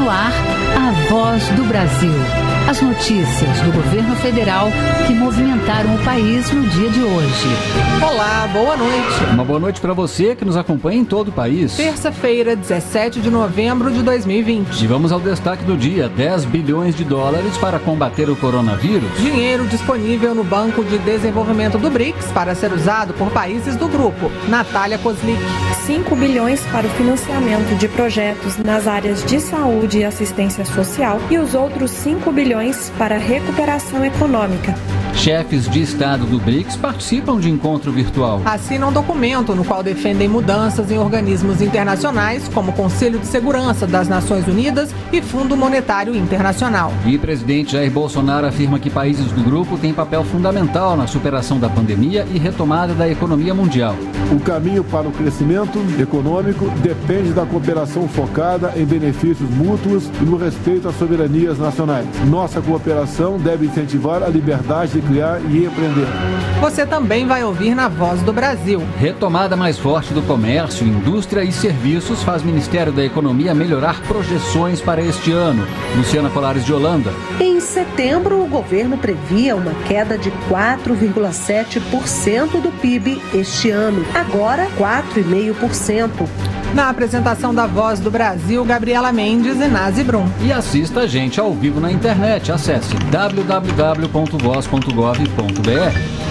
no ar, a Voz do Brasil. As notícias do governo federal que movimentaram o país no dia de hoje. Olá, boa noite. Uma boa noite para você que nos acompanha em todo o país. Terça-feira, 17 de novembro de 2020. E vamos ao destaque do dia: 10 bilhões de dólares para combater o coronavírus. Dinheiro disponível no Banco de Desenvolvimento do BRICS para ser usado por países do grupo. Natália Kozlik. 5 bilhões para o financiamento de projetos nas áreas de saúde e assistência social e os outros 5 bilhões para a recuperação econômica. Chefes de Estado do BRICS participam de encontro virtual. Assinam um documento no qual defendem mudanças em organismos internacionais, como o Conselho de Segurança das Nações Unidas e Fundo Monetário Internacional. E o presidente Jair Bolsonaro afirma que países do grupo têm papel fundamental na superação da pandemia e retomada da economia mundial. O caminho para o crescimento econômico depende da cooperação focada em benefícios mútuos e no respeito às soberanias nacionais. Nossa cooperação deve incentivar a liberdade de criar e empreender. Você também vai ouvir na Voz do Brasil. Retomada mais forte do comércio, indústria e serviços faz Ministério da Economia melhorar projeções para este ano. Luciana Colares de Holanda. Em setembro, o governo previa uma queda de 4,7% do PIB este ano. Agora, 4,5%. Na apresentação da Voz do Brasil, Gabriela Mendes e Nazi Brum. E assista a gente ao vivo na internet. Acesse www.voz.gov.br.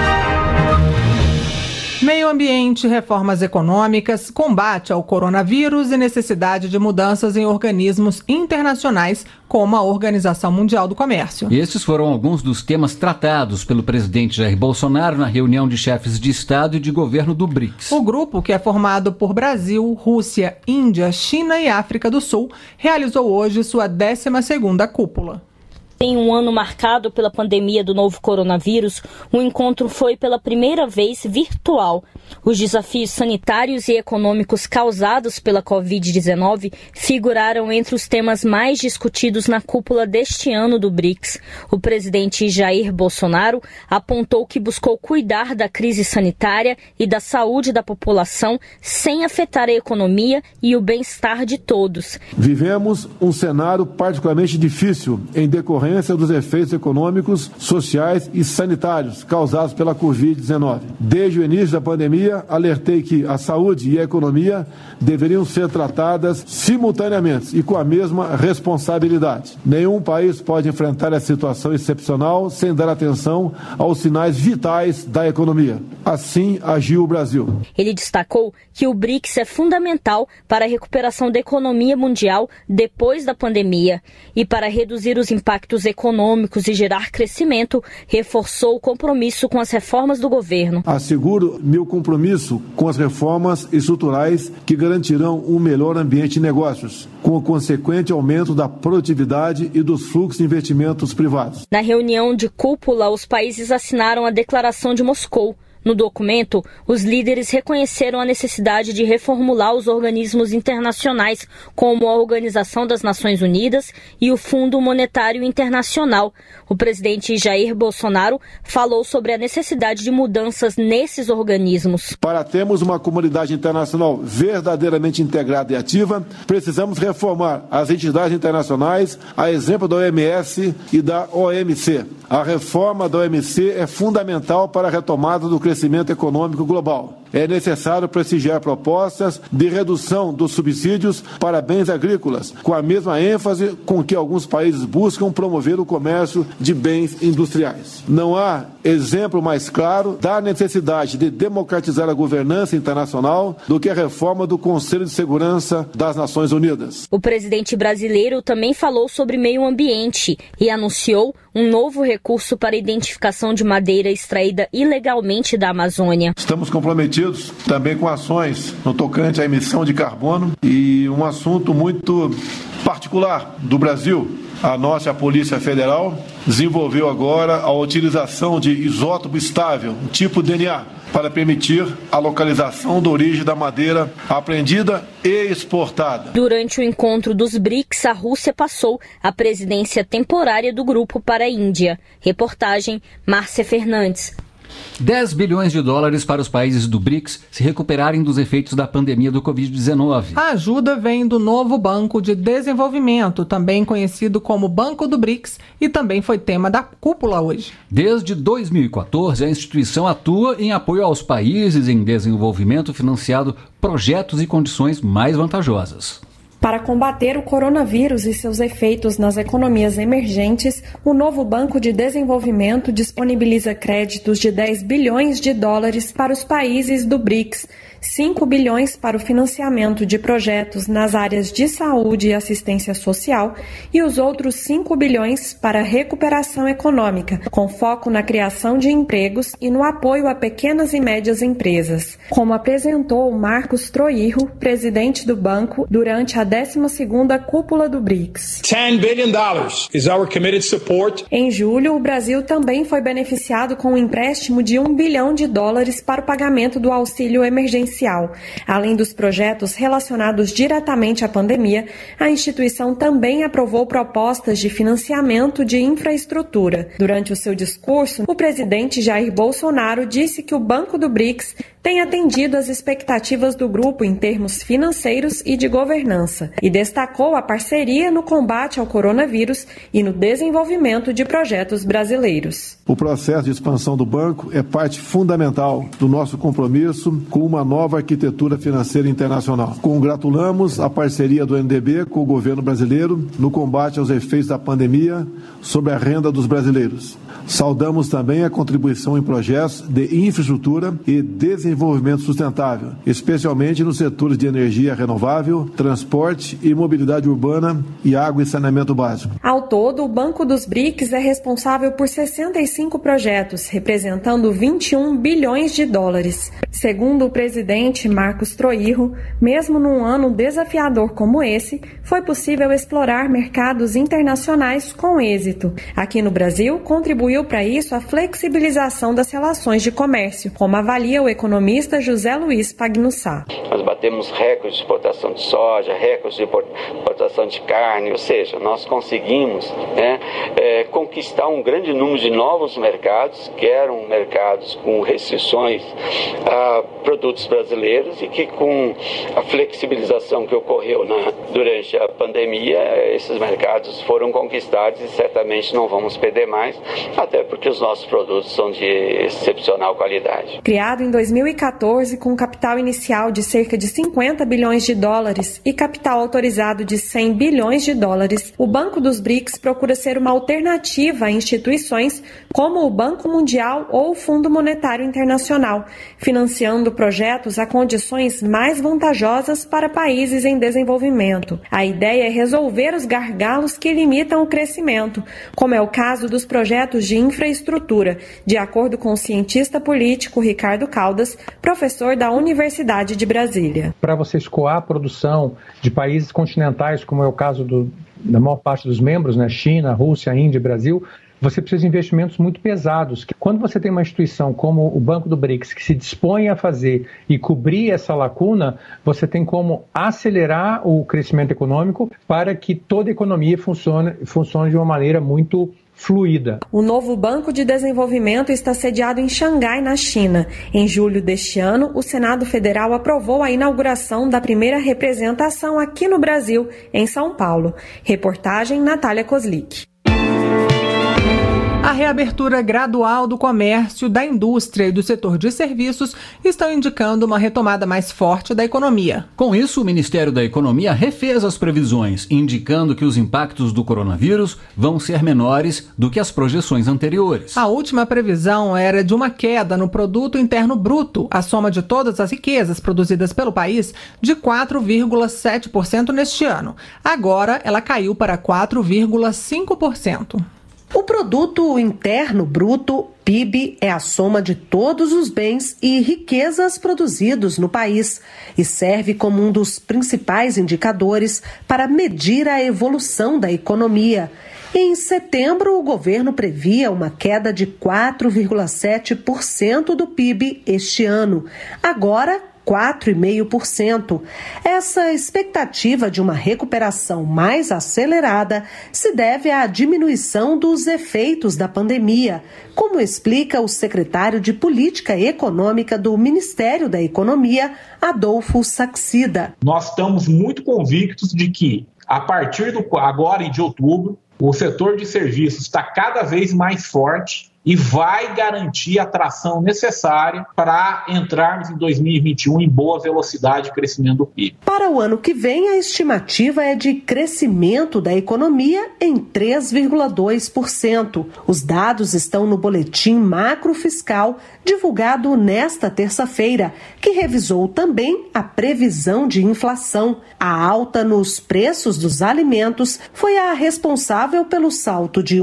Meio ambiente, reformas econômicas, combate ao coronavírus e necessidade de mudanças em organismos internacionais, como a Organização Mundial do Comércio. Esses foram alguns dos temas tratados pelo presidente Jair Bolsonaro na reunião de chefes de Estado e de governo do BRICS. O grupo, que é formado por Brasil, Rússia, Índia, China e África do Sul, realizou hoje sua 12ª cúpula. Em um ano marcado pela pandemia do novo coronavírus, o encontro foi pela primeira vez virtual. Os desafios sanitários e econômicos causados pela Covid-19 figuraram entre os temas mais discutidos na cúpula deste ano do BRICS. O presidente Jair Bolsonaro apontou que buscou cuidar da crise sanitária e da saúde da população sem afetar a economia e o bem-estar de todos. Vivemos um cenário particularmente difícil em decorrência dos efeitos econômicos, sociais e sanitários causados pela Covid-19. Desde o início da pandemia, alertei que a saúde e a economia deveriam ser tratadas simultaneamente e com a mesma responsabilidade. Nenhum país pode enfrentar essa situação excepcional sem dar atenção aos sinais vitais da economia. Assim agiu o Brasil. Ele destacou que o BRICS é fundamental para a recuperação da economia mundial depois da pandemia e para reduzir os impactos econômicos e gerar crescimento, reforçou o compromisso com as reformas do governo. Asseguro meu compromisso com as reformas estruturais que garantirão um melhor ambiente de negócios, com o consequente aumento da produtividade e dos fluxos de investimentos privados. Na reunião de cúpula, os países assinaram a Declaração de Moscou. No documento, os líderes reconheceram a necessidade de reformular os organismos internacionais, como a Organização das Nações Unidas e o Fundo Monetário Internacional. O presidente Jair Bolsonaro falou sobre a necessidade de mudanças nesses organismos. Para termos uma comunidade internacional verdadeiramente integrada e ativa, precisamos reformar as entidades internacionais, a exemplo da OMS e da OMC. A reforma da OMC é fundamental para a retomada do crescimento econômico global. É necessário prestigiar propostas de redução dos subsídios para bens agrícolas, com a mesma ênfase com que alguns países buscam promover o comércio de bens industriais. Não há exemplo mais claro da necessidade de democratizar a governança internacional do que a reforma do Conselho de Segurança das Nações Unidas. O presidente brasileiro também falou sobre meio ambiente e anunciou um novo recurso para a identificação de madeira extraída ilegalmente da Amazônia. Estamos comprometidos também com ações no tocante à emissão de carbono e um assunto muito particular do Brasil. A nossa Polícia Federal desenvolveu agora a utilização de isótopo estável, um tipo DNA, para permitir a localização da origem da madeira apreendida e exportada. Durante o encontro dos BRICS, a Rússia passou a presidência temporária do grupo para a Índia. Reportagem Márcia Fernandes. US$ 10 bilhões para os países do BRICS se recuperarem dos efeitos da pandemia do Covid-19. A ajuda vem do novo Banco de Desenvolvimento, também conhecido como Banco do BRICS, e também foi tema da cúpula hoje. Desde 2014, a instituição atua em apoio aos países em desenvolvimento, financiando projetos e condições mais vantajosas. Para combater o coronavírus e seus efeitos nas economias emergentes, o novo Banco de Desenvolvimento disponibiliza créditos de US$ 10 bilhões para os países do BRICS, 5 bilhões para o financiamento de projetos nas áreas de saúde e assistência social e os outros 5 bilhões para a recuperação econômica, com foco na criação de empregos e no apoio a pequenas e médias empresas, como apresentou Marcos Troirro, presidente do banco, durante a 12ª cúpula do BRICS. $10 billion is our committed support. Em julho, o Brasil também foi beneficiado com um empréstimo de US$ 1 bilhão para o pagamento do auxílio emergencial. Além dos projetos relacionados diretamente à pandemia, a instituição também aprovou propostas de financiamento de infraestrutura. Durante o seu discurso, o presidente Jair Bolsonaro disse que o Banco do BRICS tem atendido às expectativas do grupo em termos financeiros e de governança, e destacou a parceria no combate ao coronavírus e no desenvolvimento de projetos brasileiros. O processo de expansão do banco é parte fundamental do nosso compromisso com uma nova arquitetura financeira internacional. Congratulamos a parceria do NDB com o governo brasileiro no combate aos efeitos da pandemia sobre a renda dos brasileiros. Saudamos também a contribuição em projetos de infraestrutura e desenvolvimento sustentável, especialmente nos setores de energia renovável, transporte e mobilidade urbana e água e saneamento básico. Ao todo, o Banco dos BRICS é responsável por 65 projetos, representando US$ 21 bilhões. Segundo o presidente Marcos Troirro, mesmo num ano desafiador como esse, foi possível explorar mercados internacionais com êxito. Aqui no Brasil, contribuiu para isso a flexibilização das relações de comércio, como avalia o economista José Luiz Pagnussá. Nós batemos recordes de exportação de soja, recordes de exportação de carne, ou seja, nós conseguimos conquistar um grande número de novos mercados, que eram mercados com restrições a produtos brasileiros e que com a flexibilização que ocorreu durante a pandemia, esses mercados foram conquistados e certamente não vamos perder mais, até porque os nossos produtos são de excepcional qualidade. Criado em 2014 com capital inicial de cerca de US$ 50 bilhões e capital autorizado de US$ 100 bilhões, o Banco dos BRICS procura ser uma alternativa a instituições como o Banco Mundial ou o Fundo Monetário Internacional, financiando projetos a condições mais vantajosas para países em desenvolvimento. A ideia é resolver os gargalos que limitam o crescimento, como é o caso dos projetos de infraestrutura, de acordo com o cientista político Ricardo Caldas, professor da Universidade de Brasília. Para você escoar a produção de países continentais, como é o caso da maior parte dos membros, né, China, Rússia, Índia e Brasil, você precisa de investimentos muito pesados. Quando você tem uma instituição como o Banco do BRICS que se dispõe a fazer e cobrir essa lacuna, você tem como acelerar o crescimento econômico para que toda a economia funcione de uma maneira muito fluida. O novo Banco de Desenvolvimento está sediado em Xangai, na China. Em julho deste ano, o Senado Federal aprovou a inauguração da primeira representação aqui no Brasil, em São Paulo. Reportagem Natália Kozlik. A reabertura gradual do comércio, da indústria e do setor de serviços estão indicando uma retomada mais forte da economia. Com isso, o Ministério da Economia refez as previsões, indicando que os impactos do coronavírus vão ser menores do que as projeções anteriores. A última previsão era de uma queda no Produto Interno Bruto, a soma de todas as riquezas produzidas pelo país, de 4,7% neste ano. Agora, ela caiu para 4,5%. O Produto Interno Bruto, PIB, é a soma de todos os bens e riquezas produzidos no país e serve como um dos principais indicadores para medir a evolução da economia. Em setembro, o governo previa uma queda de 4,7% do PIB este ano. Agora, 4,5%. Essa expectativa de uma recuperação mais acelerada se deve à diminuição dos efeitos da pandemia, como explica o secretário de Política Econômica do Ministério da Economia, Adolfo Saxida. Nós estamos muito convictos de que, a partir agora de outubro, o setor de serviços está cada vez mais forte e vai garantir a tração necessária para entrarmos em 2021 em boa velocidade de crescimento do PIB. Para o ano que vem, a estimativa é de crescimento da economia em 3,2%. Os dados estão no Boletim Macrofiscal, divulgado nesta terça-feira, que revisou também a previsão de inflação. A alta nos preços dos alimentos foi a responsável pelo salto de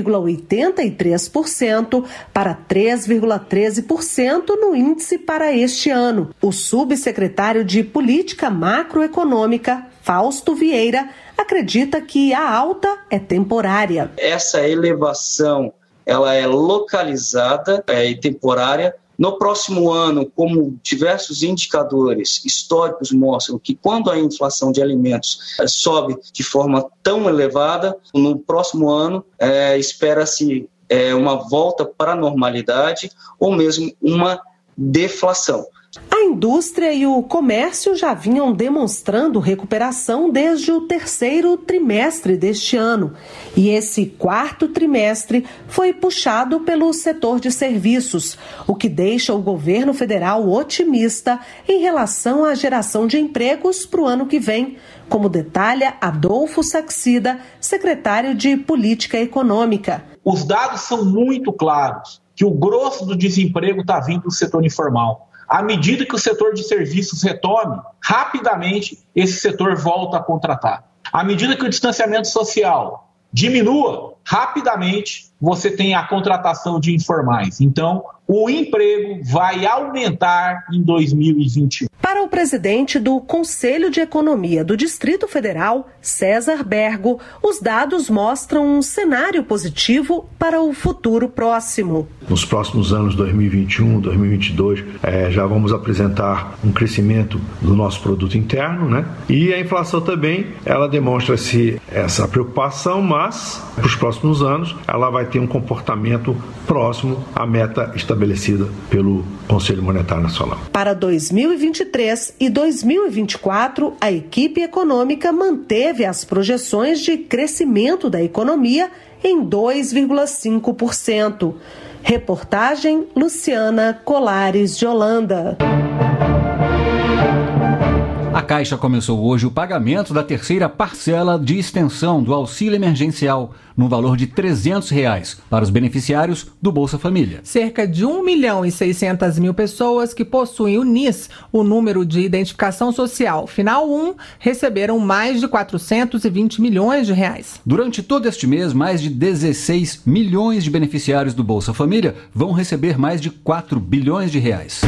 1,83% para 3,13% no índice para este ano. O subsecretário de Política Macroeconômica, Fausto Vieira, acredita que a alta é temporária. Essa elevação ela é localizada e temporária. No próximo ano, como diversos indicadores históricos mostram que quando a inflação de alimentos sobe de forma tão elevada, no próximo ano espera-se uma volta para a normalidade ou mesmo uma deflação. A indústria e o comércio já vinham demonstrando recuperação desde o terceiro trimestre deste ano. E esse quarto trimestre foi puxado pelo setor de serviços, o que deixa o governo federal otimista em relação à geração de empregos para o ano que vem, como detalha Adolfo Saxida, secretário de Política Econômica. Os dados são muito claros, que o grosso do desemprego está vindo do setor informal. À medida que o setor de serviços retome, rapidamente esse setor volta a contratar. À medida que o distanciamento social diminua, rapidamente você tem a contratação de informais. Então, o emprego vai aumentar em 2021. Para o presidente do Conselho de Economia do Distrito Federal, César Bergo, os dados mostram um cenário positivo para o futuro próximo. Nos próximos anos, 2021, 2022, já vamos apresentar um crescimento do nosso produto interno, né? E a inflação também, ela demonstra-se essa preocupação, mas para os próximos anos ela vai ter um comportamento próximo à meta estabelecida pelo Conselho Monetário Nacional. Para 2023 e 2024, a equipe econômica manteve as projeções de crescimento da economia em 2,5%. Reportagem Luciana Colares de Holanda. A Caixa começou hoje o pagamento da terceira parcela de extensão do auxílio emergencial, no valor de R$ 300 para os beneficiários do Bolsa Família. Cerca de 1.600.000 pessoas que possuem o NIS, o número de identificação social final 1, receberam mais de 420 milhões de reais. Durante todo este mês, mais de 16 milhões de beneficiários do Bolsa Família vão receber mais de 4 bilhões de reais.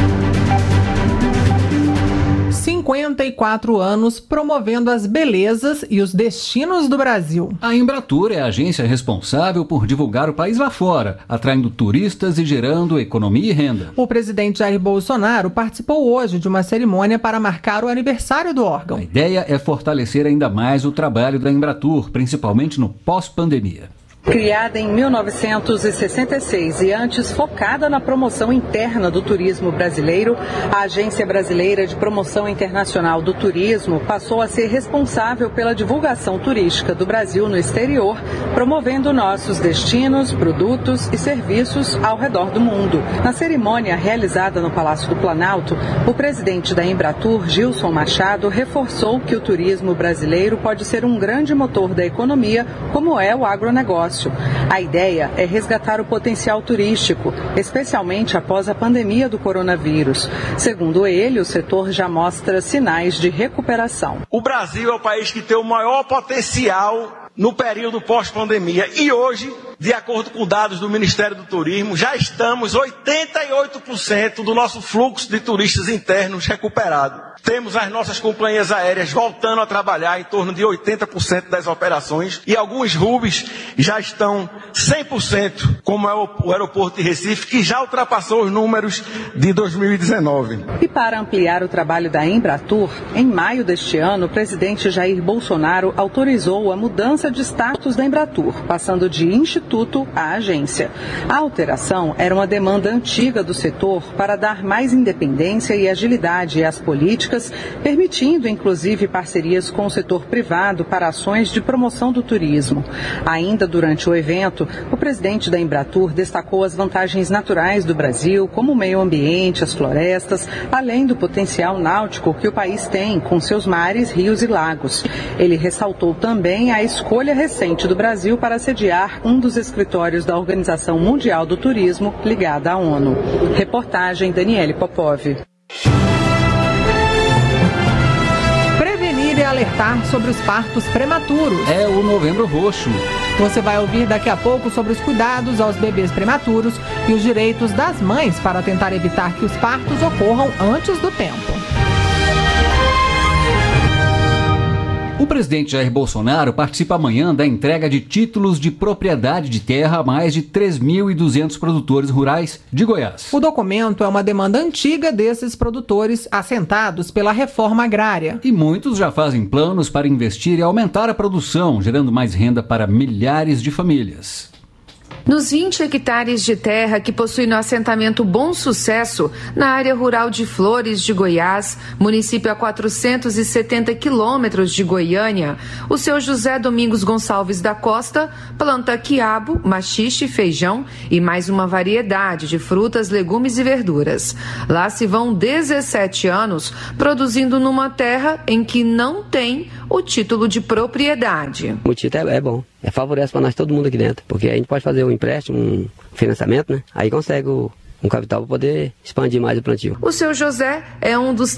54 anos promovendo as belezas e os destinos do Brasil. A Embratur é a agência responsável por divulgar o país lá fora, atraindo turistas e gerando economia e renda. O presidente Jair Bolsonaro participou hoje de uma cerimônia para marcar o aniversário do órgão. A ideia é fortalecer ainda mais o trabalho da Embratur, principalmente no pós-pandemia. Criada em 1966 e antes focada na promoção interna do turismo brasileiro, a Agência Brasileira de Promoção Internacional do Turismo passou a ser responsável pela divulgação turística do Brasil no exterior, promovendo nossos destinos, produtos e serviços ao redor do mundo. Na cerimônia realizada no Palácio do Planalto, o presidente da Embratur, Gilson Machado, reforçou que o turismo brasileiro pode ser um grande motor da economia, como é o agronegócio. A ideia é resgatar o potencial turístico, especialmente após a pandemia do coronavírus. Segundo ele, o setor já mostra sinais de recuperação. O Brasil é o país que tem o maior potencial no período pós-pandemia. E hoje, de acordo com dados do Ministério do Turismo, já estamos 88% do nosso fluxo de turistas internos recuperado. Temos as nossas companhias aéreas voltando a trabalhar em torno de 80% das operações e alguns hubs já estão 100%, como é o aeroporto de Recife, que já ultrapassou os números de 2019. E para ampliar o trabalho da Embratur, em maio deste ano, o presidente Jair Bolsonaro autorizou a mudança de status da Embratur, passando de instituto a agência. A alteração era uma demanda antiga do setor para dar mais independência e agilidade às políticas, permitindo inclusive parcerias com o setor privado para ações de promoção do turismo. Ainda durante o evento, o presidente da Embratur destacou as vantagens naturais do Brasil, como o meio ambiente, as florestas, além do potencial náutico que o país tem com seus mares, rios e lagos. Ele ressaltou também a escolha recente do Brasil para sediar um dos escritórios da Organização Mundial do Turismo ligada à ONU. Reportagem Daniele Popov. E alertar sobre os partos prematuros. É o Novembro Roxo. Você vai ouvir daqui a pouco sobre os cuidados aos bebês prematuros e os direitos das mães para tentar evitar que os partos ocorram antes do tempo. O presidente Jair Bolsonaro participa amanhã da entrega de títulos de propriedade de terra a mais de 3.200 produtores rurais de Goiás. O documento é uma demanda antiga desses produtores assentados pela reforma agrária. E muitos já fazem planos para investir e aumentar a produção, gerando mais renda para milhares de famílias. Nos 20 hectares de terra que possui no assentamento Bom Sucesso, na área rural de Flores de Goiás, município a 470 quilômetros de Goiânia, o seu José Domingos Gonçalves da Costa planta quiabo, maxixe, feijão e mais uma variedade de frutas, legumes e verduras. Lá se vão 17 anos produzindo numa terra em que não tem o título de propriedade. O título é bom. Favorece para nós todo mundo aqui dentro, porque a gente pode fazer um empréstimo, um financiamento, né? Aí consegue um capital para poder expandir mais o plantio. O seu José é um dos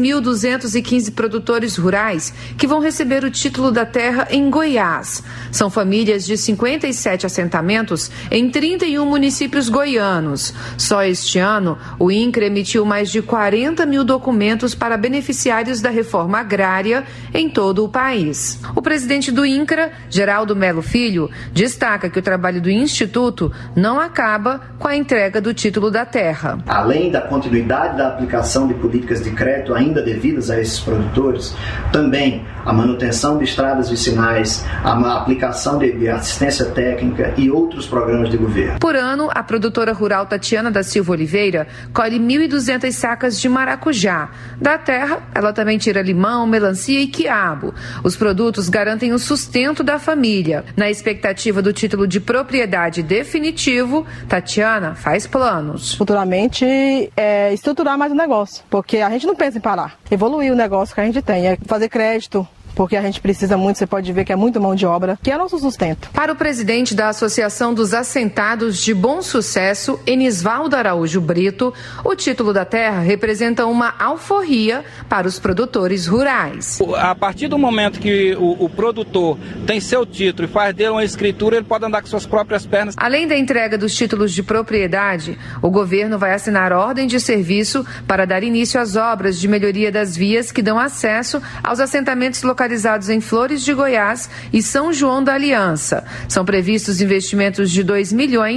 3.215 produtores rurais que vão receber o título da terra em Goiás. São famílias de 57 assentamentos em 31 municípios goianos. Só este ano, o INCRA emitiu mais de 40 mil documentos para beneficiários da reforma agrária em todo o país. O presidente do INCRA, Geraldo Melo Filho, destaca que o trabalho do Instituto não acaba com a entrega do título da terra. Além da continuidade da aplicação de políticas de crédito ainda devidas a esses produtores, também a manutenção de estradas vicinais, a aplicação de assistência técnica e outros programas de governo. Por ano, a produtora rural Tatiana da Silva Oliveira colhe 1.200 sacas de maracujá. Da terra, ela também tira limão, melancia e quiabo. Os produtos garantem o sustento da família. Na expectativa do título de propriedade definitivo, Tatiana faz planos. Futuramente, estruturar mais o negócio, porque a gente não pensa em parar. Evoluir o negócio que a gente tem, é fazer crédito, porque a gente precisa muito, você pode ver que é muito mão de obra, que é nosso sustento. Para o presidente da Associação dos Assentados de Bom Sucesso, Enisvaldo Araújo Brito, o título da terra representa uma alforria para os produtores rurais. A partir do momento que o produtor tem seu título e faz dele uma escritura, ele pode andar com suas próprias pernas. Além da entrega dos títulos de propriedade, o governo vai assinar ordem de serviço para dar início às obras de melhoria das vias que dão acesso aos assentamentos localizados em Flores de Goiás e São João da Aliança. São previstos investimentos de R$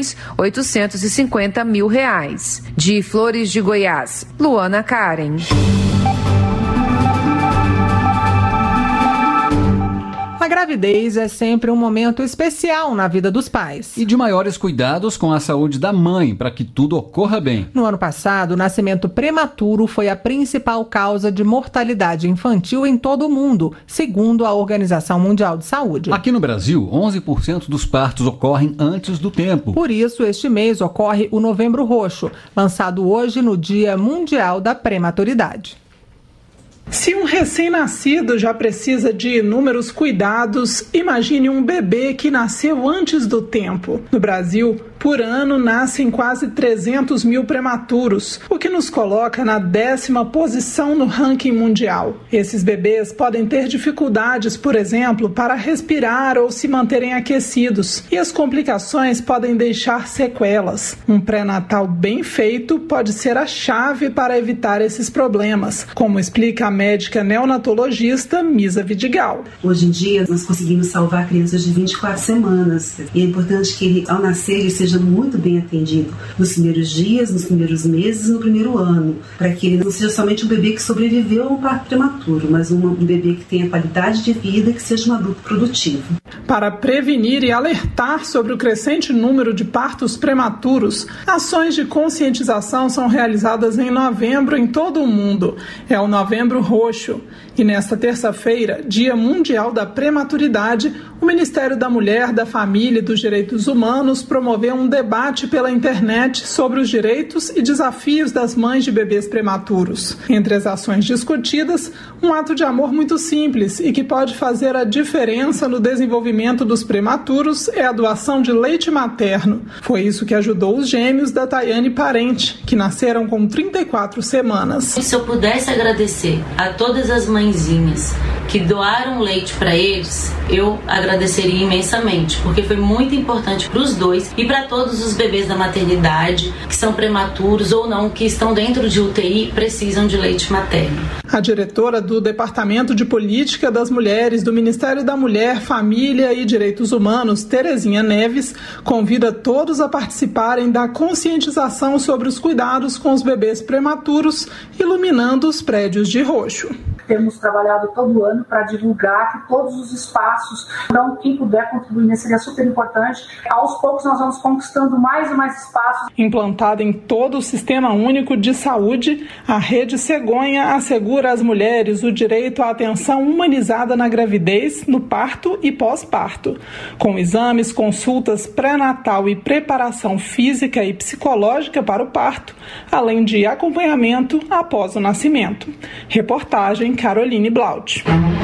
2.850.000. De Flores de Goiás, Luana Karen. A gravidez é sempre um momento especial na vida dos pais. E de maiores cuidados com a saúde da mãe, para que tudo ocorra bem. No ano passado, o nascimento prematuro foi a principal causa de mortalidade infantil em todo o mundo, segundo a Organização Mundial de Saúde. Aqui no Brasil, 11% dos partos ocorrem antes do tempo. Por isso, este mês ocorre o Novembro Roxo, lançado hoje no Dia Mundial da Prematuridade. Se um recém-nascido já precisa de inúmeros cuidados, imagine um bebê que nasceu antes do tempo. No Brasil, por ano, nascem quase 300 mil prematuros, o que nos coloca na 10ª posição no ranking mundial. Esses bebês podem ter dificuldades, por exemplo, para respirar ou se manterem aquecidos, e as complicações podem deixar sequelas. Um pré-natal bem feito pode ser a chave para evitar esses problemas, como explica a médica neonatologista Misa Vidigal. Hoje em dia, nós conseguimos salvar crianças de 24 semanas. E é importante que ele, ao nascer, ele seja muito bem atendido nos primeiros dias, nos primeiros meses e no primeiro ano, para que ele não seja somente um bebê que sobreviveu a um parto prematuro, mas um bebê que tenha qualidade de vida e que seja um adulto produtivo. Para prevenir e alertar sobre o crescente número de partos prematuros, ações de conscientização são realizadas em novembro em todo o mundo. É o Novembro Roxo. E nesta terça-feira, Dia Mundial da Prematuridade, o Ministério da Mulher, da Família e dos Direitos Humanos promoveu um debate pela internet sobre os direitos e desafios das mães de bebês prematuros. Entre as ações discutidas, um ato de amor muito simples e que pode fazer a diferença no desenvolvimento dos prematuros é a doação de leite materno. Foi isso que ajudou os gêmeos da Tayane Parente, que nasceram com 34 semanas. Se eu pudesse agradecer a todas as mãezinhas que doaram leite para eles, eu agradeceria imensamente, porque foi muito importante para os dois e para todos os bebês da maternidade que são prematuros ou não, que estão dentro de UTI, precisam de leite materno. A diretora do Departamento de Política das Mulheres do Ministério da Mulher, Família e Direitos Humanos, Terezinha Neves, convida todos a participarem da conscientização sobre os cuidados com os bebês prematuros, iluminando os prédios de roxo. Temos trabalhado todo ano para divulgar que todos os espaços, então quem puder contribuir nesse seria super importante. Aos poucos nós vamos conquistando mais e mais espaços. Implantada em todo o Sistema Único de Saúde, a Rede Cegonha assegura às mulheres o direito à atenção humanizada na gravidez, no parto e pós-parto, com exames, consultas pré-natal e preparação física e psicológica para o parto, além de acompanhamento após o nascimento. Reportagem Caroline Blaut.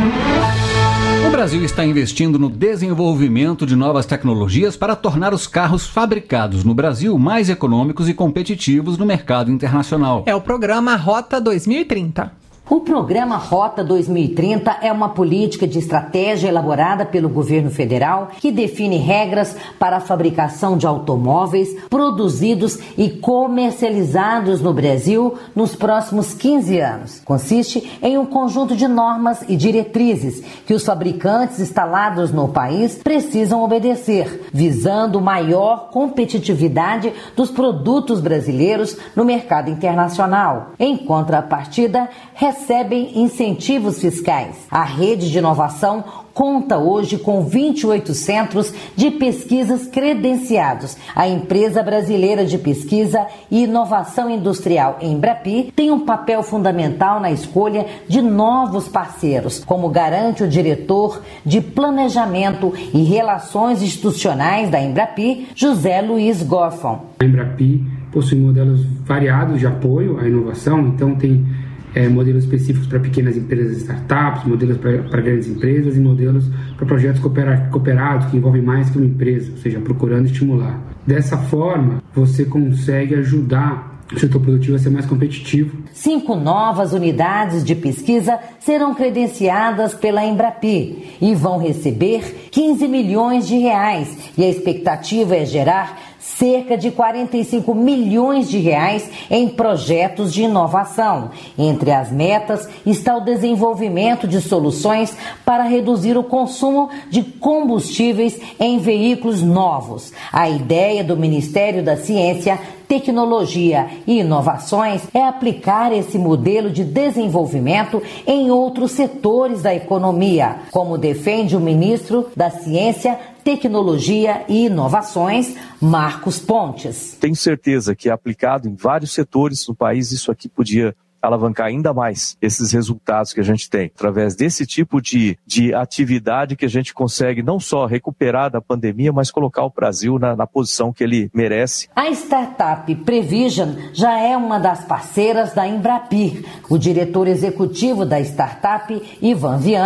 O Brasil está investindo no desenvolvimento de novas tecnologias para tornar os carros fabricados no Brasil mais econômicos e competitivos no mercado internacional. É o programa Rota 2030. O programa Rota 2030 é uma política de estratégia elaborada pelo governo federal que define regras para a fabricação de automóveis produzidos e comercializados no Brasil nos próximos 15 anos. Consiste em um conjunto de normas e diretrizes que os fabricantes instalados no país precisam obedecer, visando maior competitividade dos produtos brasileiros no mercado internacional. Em contrapartida, recebem incentivos fiscais. A rede de inovação conta hoje com 28 centros de pesquisas credenciados. A empresa brasileira de pesquisa e inovação industrial, Embrapi, tem um papel fundamental na escolha de novos parceiros, como garante o diretor de Planejamento e Relações Institucionais da Embrapi, José Luiz Goffman. A Embrapi possui modelos variados de apoio à inovação, então tem modelos específicos para pequenas empresas e startups, modelos para grandes empresas e modelos para projetos cooperados que envolvem mais que uma empresa, ou seja, procurando estimular. Dessa forma, você consegue ajudar o setor produtivo a ser mais competitivo. 5 novas unidades de pesquisa serão credenciadas pela Embrapi e vão receber 15 milhões de reais. E a expectativa é gerar cerca de 45 milhões de reais em projetos de inovação. Entre as metas está o desenvolvimento de soluções para reduzir o consumo de combustíveis em veículos novos. A ideia do Ministério da Ciência, Tecnologia e Inovações é aplicar esse modelo de desenvolvimento em outros setores da economia, como defende o ministro da Ciência, Tecnologia e Inovações, Marcos Pontes. Tenho certeza que aplicado em vários setores do país, isso aqui podia alavancar ainda mais esses resultados que a gente tem. Através desse tipo de atividade que a gente consegue não só recuperar da pandemia, mas colocar o Brasil na posição que ele merece. A startup Prevision já é uma das parceiras da Embrapi. O diretor executivo da startup, Ivan Viana,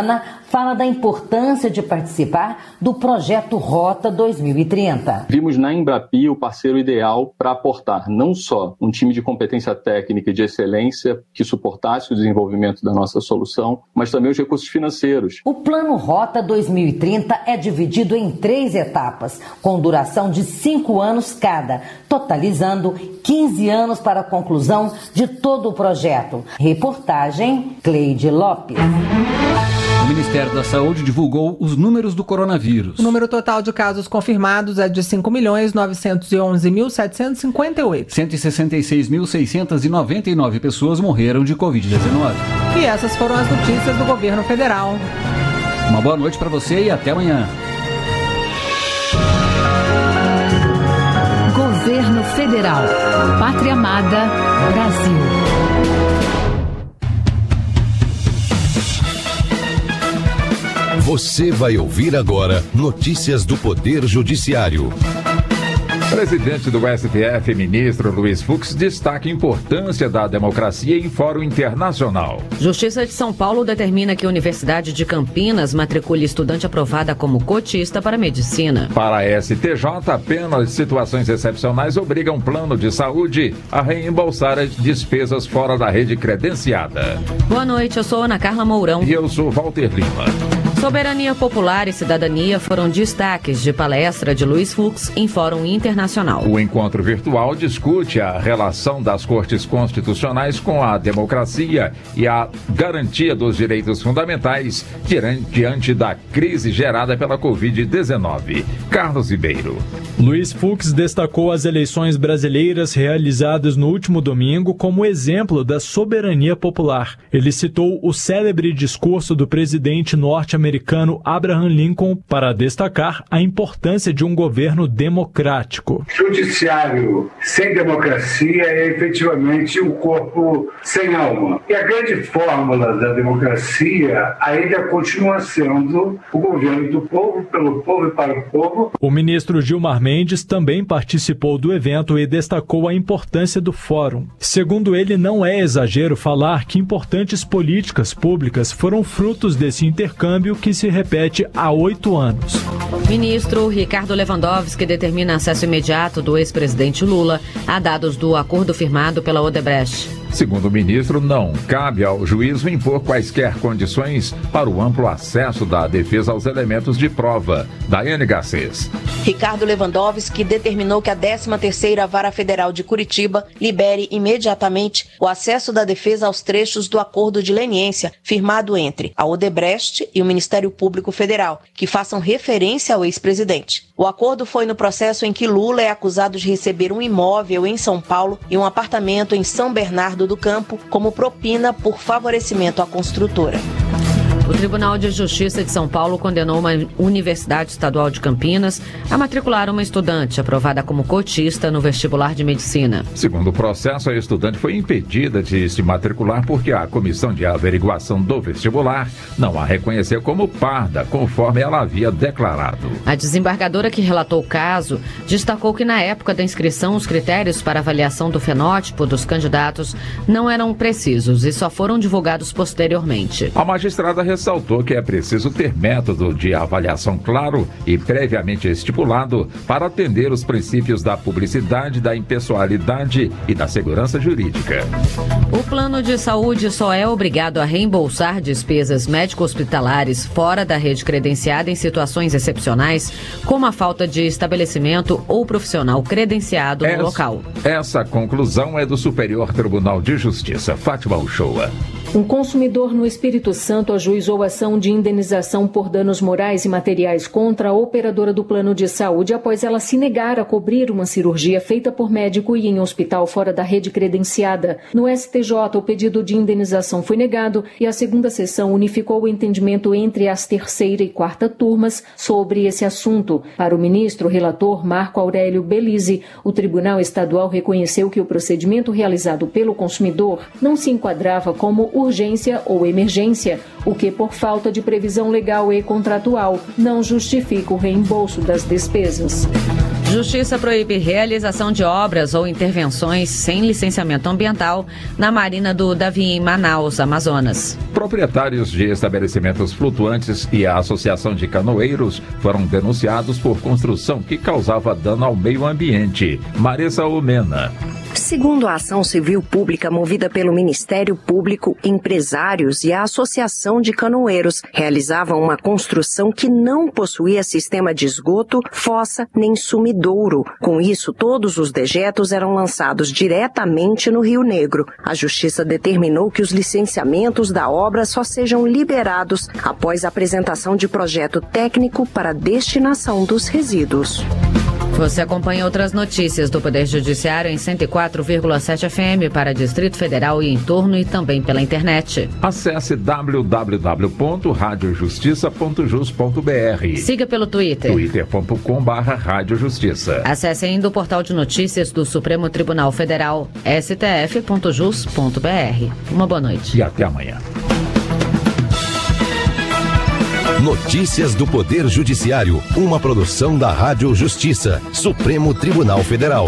fala da importância de participar do projeto Rota 2030. Vimos na Embrapi o parceiro ideal para aportar não só um time de competência técnica e de excelência que suportasse o desenvolvimento da nossa solução, mas também os recursos financeiros. O Plano Rota 2030 é dividido em 3 etapas, com duração de 5 anos cada, totalizando 15 anos para a conclusão de todo o projeto. Reportagem Cleide Lopes. O Ministério da Saúde divulgou os números do coronavírus. O número total de casos confirmados é de 5.911.758. 166.699 pessoas morreram de Covid-19. E essas foram as notícias do governo federal. Uma boa noite para você e até amanhã. Governo Federal. Pátria Amada, Brasil. Você vai ouvir agora notícias do Poder Judiciário. Presidente do STF, ministro Luiz Fux, destaca a importância da democracia em fórum internacional. Justiça de São Paulo determina que a Universidade de Campinas matricule estudante aprovada como cotista para medicina. Para a STJ, apenas situações excepcionais obrigam o plano de saúde a reembolsar as despesas fora da rede credenciada. Boa noite, eu sou Ana Carla Mourão. E eu sou Walter Lima. Soberania Popular e Cidadania foram destaques de palestra de Luiz Fux em Fórum Internacional. O encontro virtual discute a relação das cortes constitucionais com a democracia e a garantia dos direitos fundamentais diante da crise gerada pela Covid-19. Carlos Ribeiro. Luiz Fux destacou as eleições brasileiras realizadas no último domingo como exemplo da soberania popular. Ele citou o célebre discurso do presidente norte-americano Abraham Lincoln para destacar a importância de um governo democrático. Judiciário sem democracia é efetivamente um corpo sem alma. E a grande fórmula da democracia ainda continua sendo o governo do povo, pelo povo e para o povo. O ministro Gilmar Mendes também participou do evento e destacou a importância do fórum. Segundo ele, não é exagero falar que importantes políticas públicas foram frutos desse intercâmbio que se repete há 8 anos. Ministro Ricardo Lewandowski determina acesso imediato do ex-presidente Lula a dados do acordo firmado pela Odebrecht. Segundo o ministro, não cabe ao juízo impor quaisquer condições para o amplo acesso da defesa aos elementos de prova. Daiane Garcês. Ricardo Lewandowski determinou que a 13ª Vara Federal de Curitiba libere imediatamente o acesso da defesa aos trechos do acordo de leniência firmado entre a Odebrecht e o Ministério Público Federal, que façam referência ao ex-presidente. O acordo foi no processo em que Lula é acusado de receber um imóvel em São Paulo e um apartamento em São Bernardo do Campo como propina por favorecimento à construtora. O Tribunal de Justiça de São Paulo condenou uma Universidade Estadual de Campinas a matricular uma estudante aprovada como cotista no vestibular de medicina. Segundo o processo, a estudante foi impedida de se matricular porque a comissão de averiguação do vestibular não a reconheceu como parda, conforme ela havia declarado. A desembargadora que relatou o caso destacou que na época da inscrição os critérios para avaliação do fenótipo dos candidatos não eram precisos e só foram divulgados posteriormente. A magistrada ressaltou que é preciso ter método de avaliação claro e previamente estipulado para atender os princípios da publicidade, da impessoalidade e da segurança jurídica. O plano de saúde só é obrigado a reembolsar despesas médico-hospitalares fora da rede credenciada em situações excepcionais, como a falta de estabelecimento ou profissional credenciado no local. Essa conclusão é do Superior Tribunal de Justiça, Fátima Uchoa. Um consumidor no Espírito Santo ajuizou ação de indenização por danos morais e materiais contra a operadora do plano de saúde após ela se negar a cobrir uma cirurgia feita por médico e em hospital fora da rede credenciada. No STJ, o pedido de indenização foi negado e a segunda sessão unificou o entendimento entre as terceira e quarta turmas sobre esse assunto. Para o ministro relator Marco Aurélio Belize, o Tribunal Estadual reconheceu que o procedimento realizado pelo consumidor não se enquadrava como urgência ou emergência, o que, por falta de previsão legal e contratual, não justifica o reembolso das despesas. Justiça proíbe realização de obras ou intervenções sem licenciamento ambiental na Marina do Davi, em Manaus, Amazonas. Proprietários de estabelecimentos flutuantes e a Associação de Canoeiros foram denunciados por construção que causava dano ao meio ambiente. Marisa Omena. Segundo a ação civil pública movida pelo Ministério Público, empresários e a Associação de Canoeiros realizavam uma construção que não possuía sistema de esgoto, fossa nem sumidouro. Com isso, todos os dejetos eram lançados diretamente no Rio Negro. A Justiça determinou que os licenciamentos da obra só sejam liberados após a apresentação de projeto técnico para a destinação dos resíduos. Você acompanha outras notícias do Poder Judiciário em 104,7 FM para Distrito Federal e em torno e também pela internet. Acesse www.radiojustiça.jus.br. Siga pelo Twitter. twitter.com/radiojustiça. Acesse ainda o portal de notícias do Supremo Tribunal Federal, stf.jus.br. Uma boa noite. E até amanhã. Notícias do Poder Judiciário, uma produção da Rádio Justiça, Supremo Tribunal Federal.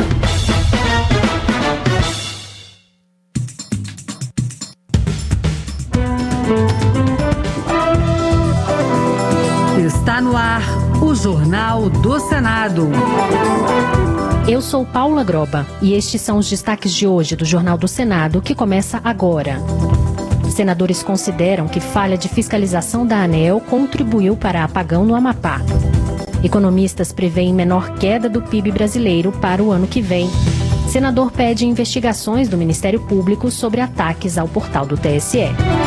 Está no ar o Jornal do Senado. Eu sou Paula Groba e estes são os destaques de hoje do Jornal do Senado, que começa agora. Senadores consideram que falha de fiscalização da ANEEL contribuiu para apagão no Amapá. Economistas preveem menor queda do PIB brasileiro para o ano que vem. Senador pede investigações do Ministério Público sobre ataques ao portal do TSE.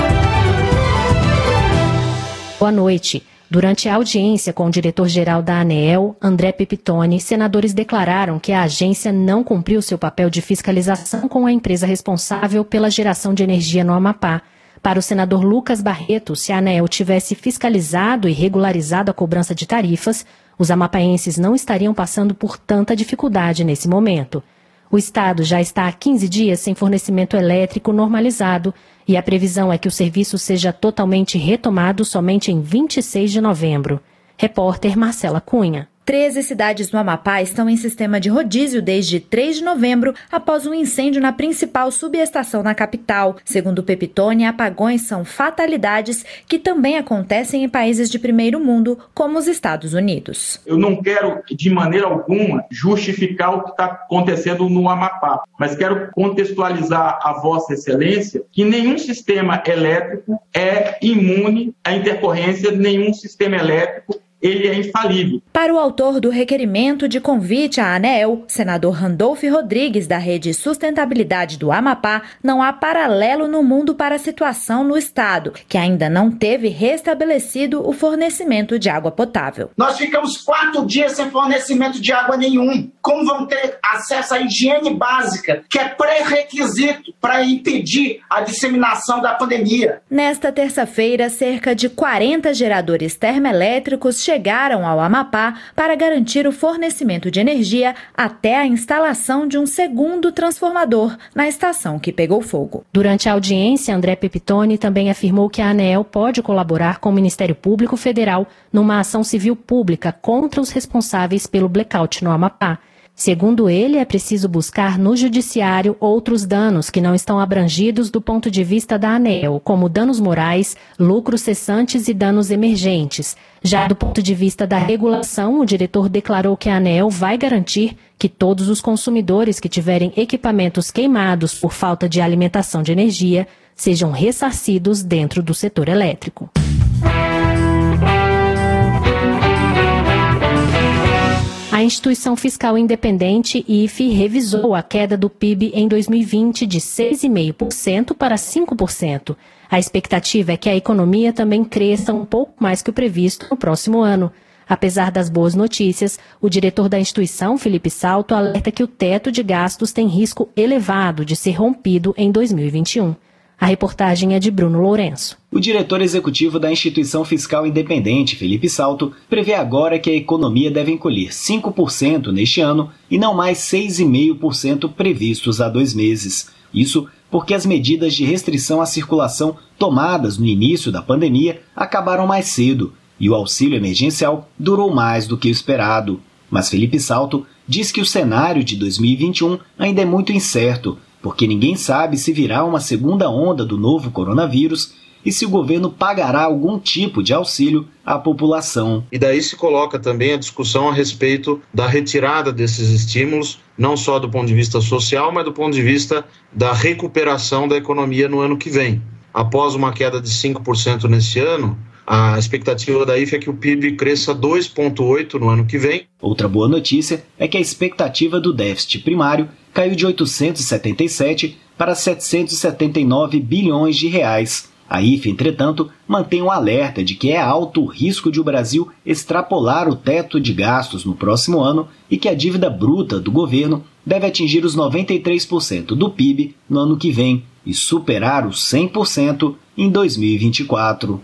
Boa noite. Durante a audiência com o diretor-geral da ANEEL, André Pepitone, senadores declararam que a agência não cumpriu seu papel de fiscalização com a empresa responsável pela geração de energia no Amapá. Para o senador Lucas Barreto, se a ANEEL tivesse fiscalizado e regularizado a cobrança de tarifas, os amapaenses não estariam passando por tanta dificuldade nesse momento. O estado já está há 15 dias sem fornecimento elétrico normalizado e a previsão é que o serviço seja totalmente retomado somente em 26 de novembro. Repórter Marcela Cunha. 13 cidades no Amapá estão em sistema de rodízio desde 3 de novembro, após um incêndio na principal subestação na capital. Segundo Pepitone, apagões são fatalidades que também acontecem em países de primeiro mundo, como os Estados Unidos. Eu não quero, de maneira alguma, justificar o que está acontecendo no Amapá, mas quero contextualizar a Vossa Excelência que nenhum sistema elétrico é imune à intercorrência de nenhum sistema elétrico. Ele é infalível. Para o autor do requerimento de convite à ANEEL, senador Randolph Rodrigues, da Rede Sustentabilidade do Amapá, não há paralelo no mundo para a situação no estado, que ainda não teve restabelecido o fornecimento de água potável. Nós ficamos 4 dias sem fornecimento de água nenhum. Como vão ter acesso à higiene básica, que é pré-requisito para impedir a disseminação da pandemia? Nesta terça-feira, cerca de 40 geradores termoelétricos chegaram ao Amapá para garantir o fornecimento de energia até a instalação de um segundo transformador na estação que pegou fogo. Durante a audiência, André Pepitone também afirmou que a ANEEL pode colaborar com o Ministério Público Federal numa ação civil pública contra os responsáveis pelo blackout no Amapá. Segundo ele, é preciso buscar no judiciário outros danos que não estão abrangidos do ponto de vista da ANEEL, como danos morais, lucros cessantes e danos emergentes. Já do ponto de vista da regulação, o diretor declarou que a ANEEL vai garantir que todos os consumidores que tiverem equipamentos queimados por falta de alimentação de energia sejam ressarcidos dentro do setor elétrico. A Instituição Fiscal Independente, IFE, revisou a queda do PIB em 2020 de 6,5% para 5%. A expectativa é que a economia também cresça um pouco mais que o previsto no próximo ano. Apesar das boas notícias, o diretor da instituição, Felipe Salto, alerta que o teto de gastos tem risco elevado de ser rompido em 2021. A reportagem é de Bruno Lourenço. O diretor executivo da Instituição Fiscal Independente, Felipe Salto, prevê agora que a economia deve encolher 5% neste ano e não mais 6,5% previstos há 2 meses. Isso porque as medidas de restrição à circulação tomadas no início da pandemia acabaram mais cedo e o auxílio emergencial durou mais do que o esperado. Mas Felipe Salto diz que o cenário de 2021 ainda é muito incerto, porque ninguém sabe se virá uma segunda onda do novo coronavírus e se o governo pagará algum tipo de auxílio à população. E daí se coloca também a discussão a respeito da retirada desses estímulos, não só do ponto de vista social, mas do ponto de vista da recuperação da economia no ano que vem. Após uma queda de 5% nesse ano, a expectativa da IFE é que o PIB cresça 2,8% no ano que vem. Outra boa notícia é que a expectativa do déficit primário caiu de 877 para 779 bilhões de reais. A IFE, entretanto, mantém um alerta de que é alto o risco de o Brasil extrapolar o teto de gastos no próximo ano e que a dívida bruta do governo deve atingir os 93% do PIB no ano que vem e superar os 100% em 2024.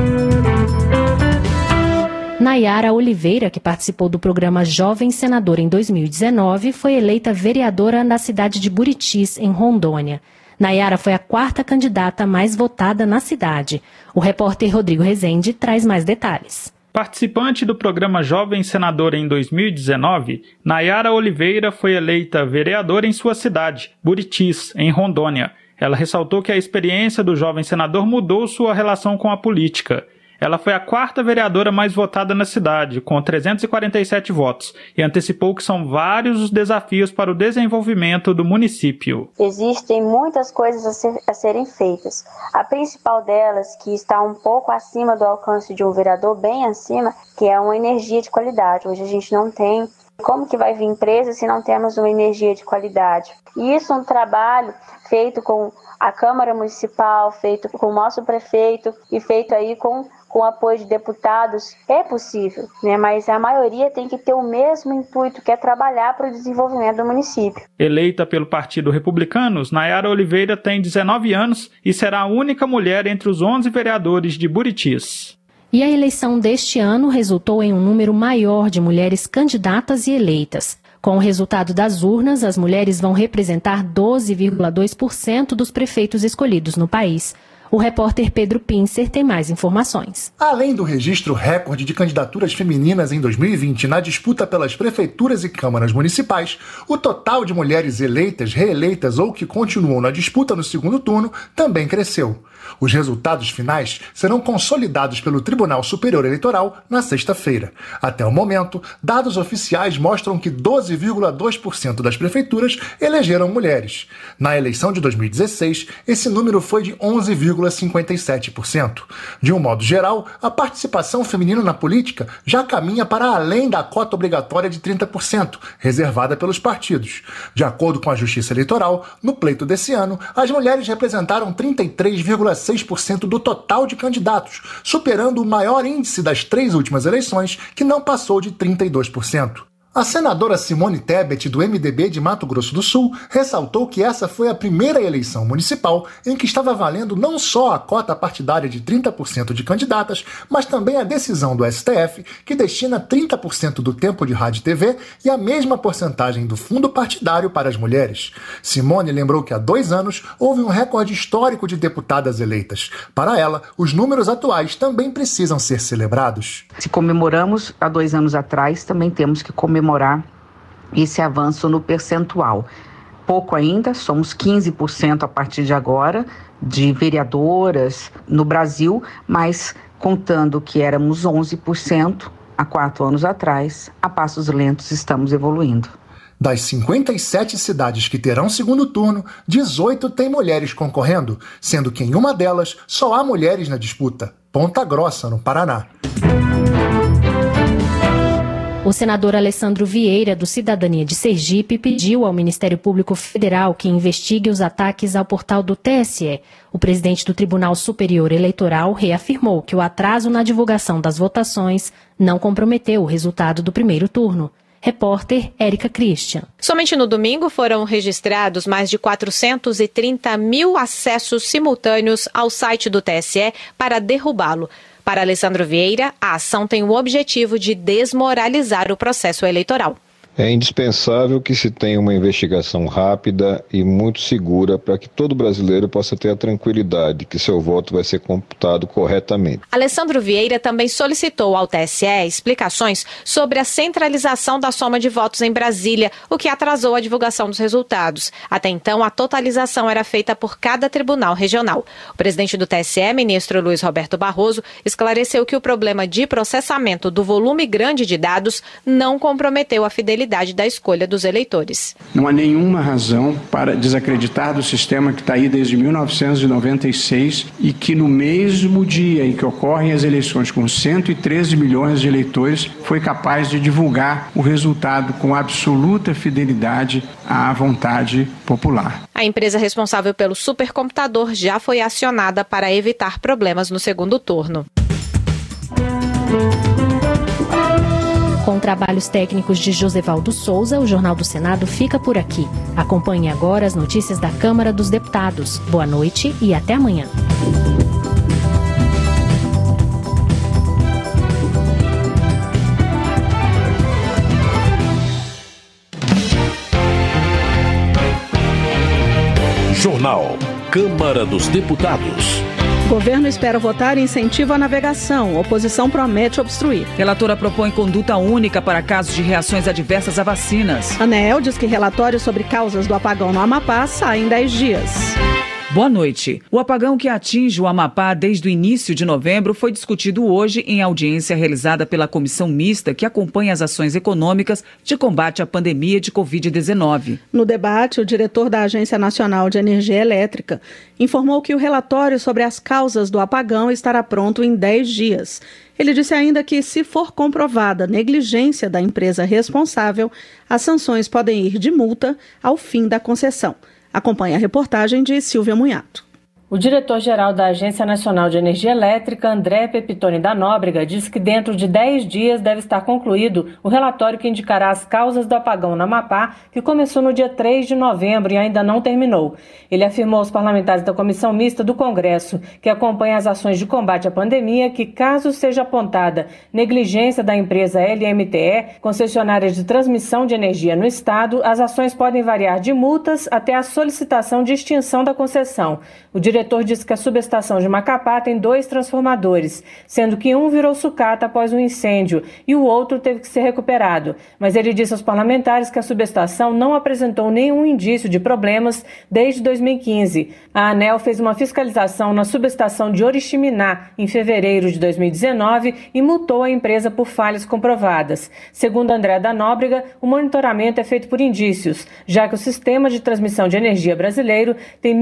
Nayara Oliveira, que participou do programa Jovem Senador em 2019, foi eleita vereadora na cidade de Buritis, em Rondônia. Nayara foi a 4ª candidata mais votada na cidade. O repórter Rodrigo Rezende traz mais detalhes. Participante do programa Jovem Senador em 2019, Nayara Oliveira foi eleita vereadora em sua cidade, Buritis, em Rondônia. Ela ressaltou que a experiência do jovem senador mudou sua relação com a política. Ela foi a 4ª vereadora mais votada na cidade, com 347 votos, e antecipou que são vários os desafios para o desenvolvimento do município. Existem muitas coisas a serem feitas. A principal delas, que está um pouco acima do alcance de um vereador, bem acima, que é uma energia de qualidade. Hoje a gente não tem. Como que vai vir empresa se não temos uma energia de qualidade? E isso é um trabalho feito com a Câmara Municipal, feito com o nosso prefeito e feito aí com o apoio de deputados. É possível, né? Mas a maioria tem que ter o mesmo intuito, que é trabalhar para o desenvolvimento do município. Eleita pelo Partido Republicanos, Nayara Oliveira tem 19 anos e será a única mulher entre os 11 vereadores de Buritis. E a eleição deste ano resultou em um número maior de mulheres candidatas e eleitas. Com o resultado das urnas, as mulheres vão representar 12,2% dos prefeitos escolhidos no país. O repórter Pedro Pincer tem mais informações. Além do registro recorde de candidaturas femininas em 2020 na disputa pelas prefeituras e câmaras municipais, o total de mulheres eleitas, reeleitas ou que continuam na disputa no segundo turno também cresceu. Os resultados finais serão consolidados pelo Tribunal Superior Eleitoral na sexta-feira. Até o momento, dados oficiais mostram que 12,2% das prefeituras elegeram mulheres. Na eleição de 2016, esse número foi de 11,57%. De um modo geral, a participação feminina na política já caminha para além da cota obrigatória de 30%, reservada pelos partidos. De acordo com a Justiça Eleitoral, no pleito desse ano, as mulheres representaram 33,6% do total de candidatos, superando o maior índice das 3 últimas eleições, que não passou de 32%. A senadora Simone Tebet, do MDB de Mato Grosso do Sul, ressaltou que essa foi a primeira eleição municipal em que estava valendo não só a cota partidária de 30% de candidatas, mas também a decisão do STF, que destina 30% do tempo de rádio e TV e a mesma porcentagem do fundo partidário para as mulheres. Simone lembrou que há 2 anos houve um recorde histórico de deputadas eleitas. Para ela, os números atuais também precisam ser celebrados. Se comemoramos há 2 anos atrás, também temos que comemorar esse avanço no percentual. Pouco ainda, somos 15% a partir de agora de vereadoras no Brasil, mas contando que éramos 11% há 4 anos atrás, a passos lentos estamos evoluindo. Das 57 cidades que terão segundo turno, 18 têm mulheres concorrendo, sendo que em uma delas só há mulheres na disputa, Ponta Grossa, no Paraná. O senador Alessandro Vieira, do Cidadania de Sergipe, pediu ao Ministério Público Federal que investigue os ataques ao portal do TSE. O presidente do Tribunal Superior Eleitoral reafirmou que o atraso na divulgação das votações não comprometeu o resultado do primeiro turno. Repórter Érica Christian. Somente no domingo foram registrados mais de 430 mil acessos simultâneos ao site do TSE para derrubá-lo. Para Alessandro Vieira, a ação tem o objetivo de desmoralizar o processo eleitoral. É indispensável que se tenha uma investigação rápida e muito segura para que todo brasileiro possa ter a tranquilidade que seu voto vai ser computado corretamente. Alessandro Vieira também solicitou ao TSE explicações sobre a centralização da soma de votos em Brasília, o que atrasou a divulgação dos resultados. Até então, a totalização era feita por cada tribunal regional. O presidente do TSE, ministro Luiz Roberto Barroso, esclareceu que o problema de processamento do volume grande de dados não comprometeu a fidelidade da escolha dos eleitores. Não há nenhuma razão para desacreditar do sistema que está aí desde 1996 e que no mesmo dia em que ocorrem as eleições com 113 milhões de eleitores foi capaz de divulgar o resultado com absoluta fidelidade à vontade popular. A empresa responsável pelo supercomputador já foi acionada para evitar problemas no segundo turno. Com trabalhos técnicos de Josevaldo Souza, o Jornal do Senado fica por aqui. Acompanhe agora as notícias da Câmara dos Deputados. Boa noite e até amanhã. Jornal Câmara dos Deputados. Governo espera votar incentivo à navegação. Oposição promete obstruir. Relatora propõe conduta única para casos de reações adversas a vacinas. ANEEL diz que relatório sobre causas do apagão no Amapá sai em 10 dias. Boa noite. O apagão que atinge o Amapá desde o início de novembro foi discutido hoje em audiência realizada pela comissão mista que acompanha as ações econômicas de combate à pandemia de Covid-19. No debate, o diretor da Agência Nacional de Energia Elétrica informou que o relatório sobre as causas do apagão estará pronto em 10 dias. Ele disse ainda que, se for comprovada negligência da empresa responsável, as sanções podem ir de multa ao fim da concessão. Acompanhe a reportagem de Silvia Munhato. O diretor-geral da Agência Nacional de Energia Elétrica, André Pepitone da Nóbrega, disse que dentro de 10 dias deve estar concluído o relatório que indicará as causas do apagão no Amapá, que começou no dia 3 de novembro e ainda não terminou. Ele afirmou aos parlamentares da Comissão Mista do Congresso, que acompanha as ações de combate à pandemia, que caso seja apontada negligência da empresa LMTE, concessionária de transmissão de energia no Estado, as ações podem variar de multas até a solicitação de extinção da concessão. O diretor disse que a subestação de Macapá tem 2 transformadores, sendo que um virou sucata após um incêndio e o outro teve que ser recuperado. Mas ele disse aos parlamentares que a subestação não apresentou nenhum indício de problemas desde 2015. A ANEEL fez uma fiscalização na subestação de Oriximiná em fevereiro de 2019 e multou a empresa por falhas comprovadas. Segundo André da Nóbrega, o monitoramento é feito por indícios, já que o sistema de transmissão de energia brasileiro tem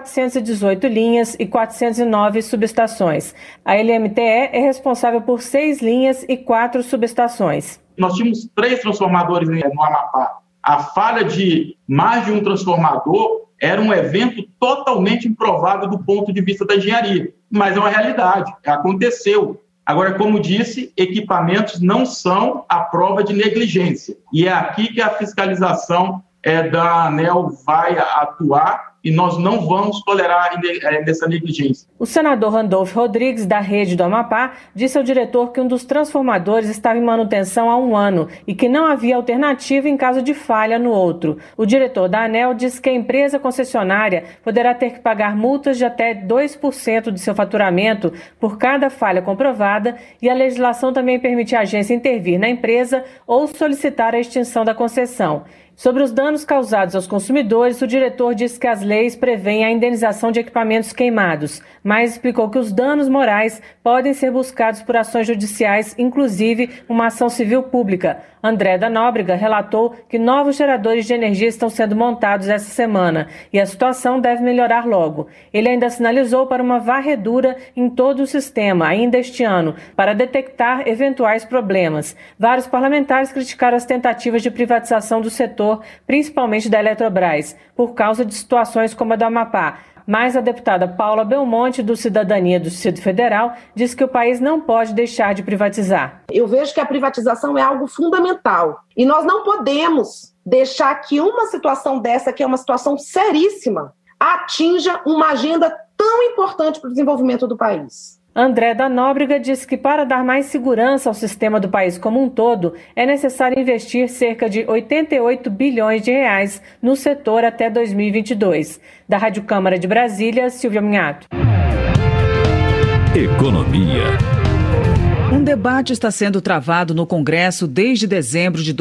1.418 linhas e 409 subestações. A LMTE é responsável por 6 linhas e 4 subestações. Nós tínhamos 3 transformadores no Amapá. A falha de mais de um transformador era um evento totalmente improvável do ponto de vista da engenharia, mas é uma realidade, aconteceu. Agora, como disse, equipamentos não são a prova de negligência. E é aqui que a fiscalização da ANEEL vai atuar e nós não vamos tolerar essa negligência. O senador Randolfo Rodrigues, da Rede do Amapá, disse ao diretor que um dos transformadores estava em manutenção há 1 ano e que não havia alternativa em caso de falha no outro. O diretor da ANEEL disse que a empresa concessionária poderá ter que pagar multas de até 2% de seu faturamento por cada falha comprovada e a legislação também permite a agência intervir na empresa ou solicitar a extinção da concessão. Sobre os danos causados aos consumidores, o diretor disse que as leis prevêem a indenização de equipamentos queimados, mas explicou que os danos morais podem ser buscados por ações judiciais, inclusive uma ação civil pública. André da Nóbrega relatou que novos geradores de energia estão sendo montados essa semana e a situação deve melhorar logo. Ele ainda sinalizou para uma varredura em todo o sistema, ainda este ano, para detectar eventuais problemas. Vários parlamentares criticaram as tentativas de privatização do setor, principalmente da Eletrobras, por causa de situações como a do Amapá. Mas a deputada Paula Belmonte, do Cidadania do Distrito Federal, diz que o país não pode deixar de privatizar. Eu vejo que a privatização é algo fundamental e nós não podemos deixar que uma situação dessa, que é uma situação seríssima, atinja uma agenda tão importante para o desenvolvimento do país. André da Nóbrega disse que para dar mais segurança ao sistema do país como um todo, é necessário investir cerca de 88 bilhões de reais no setor até 2022. Da Rádio Câmara de Brasília, Silvia Minhato. Economia. Um debate está sendo travado no Congresso desde dezembro de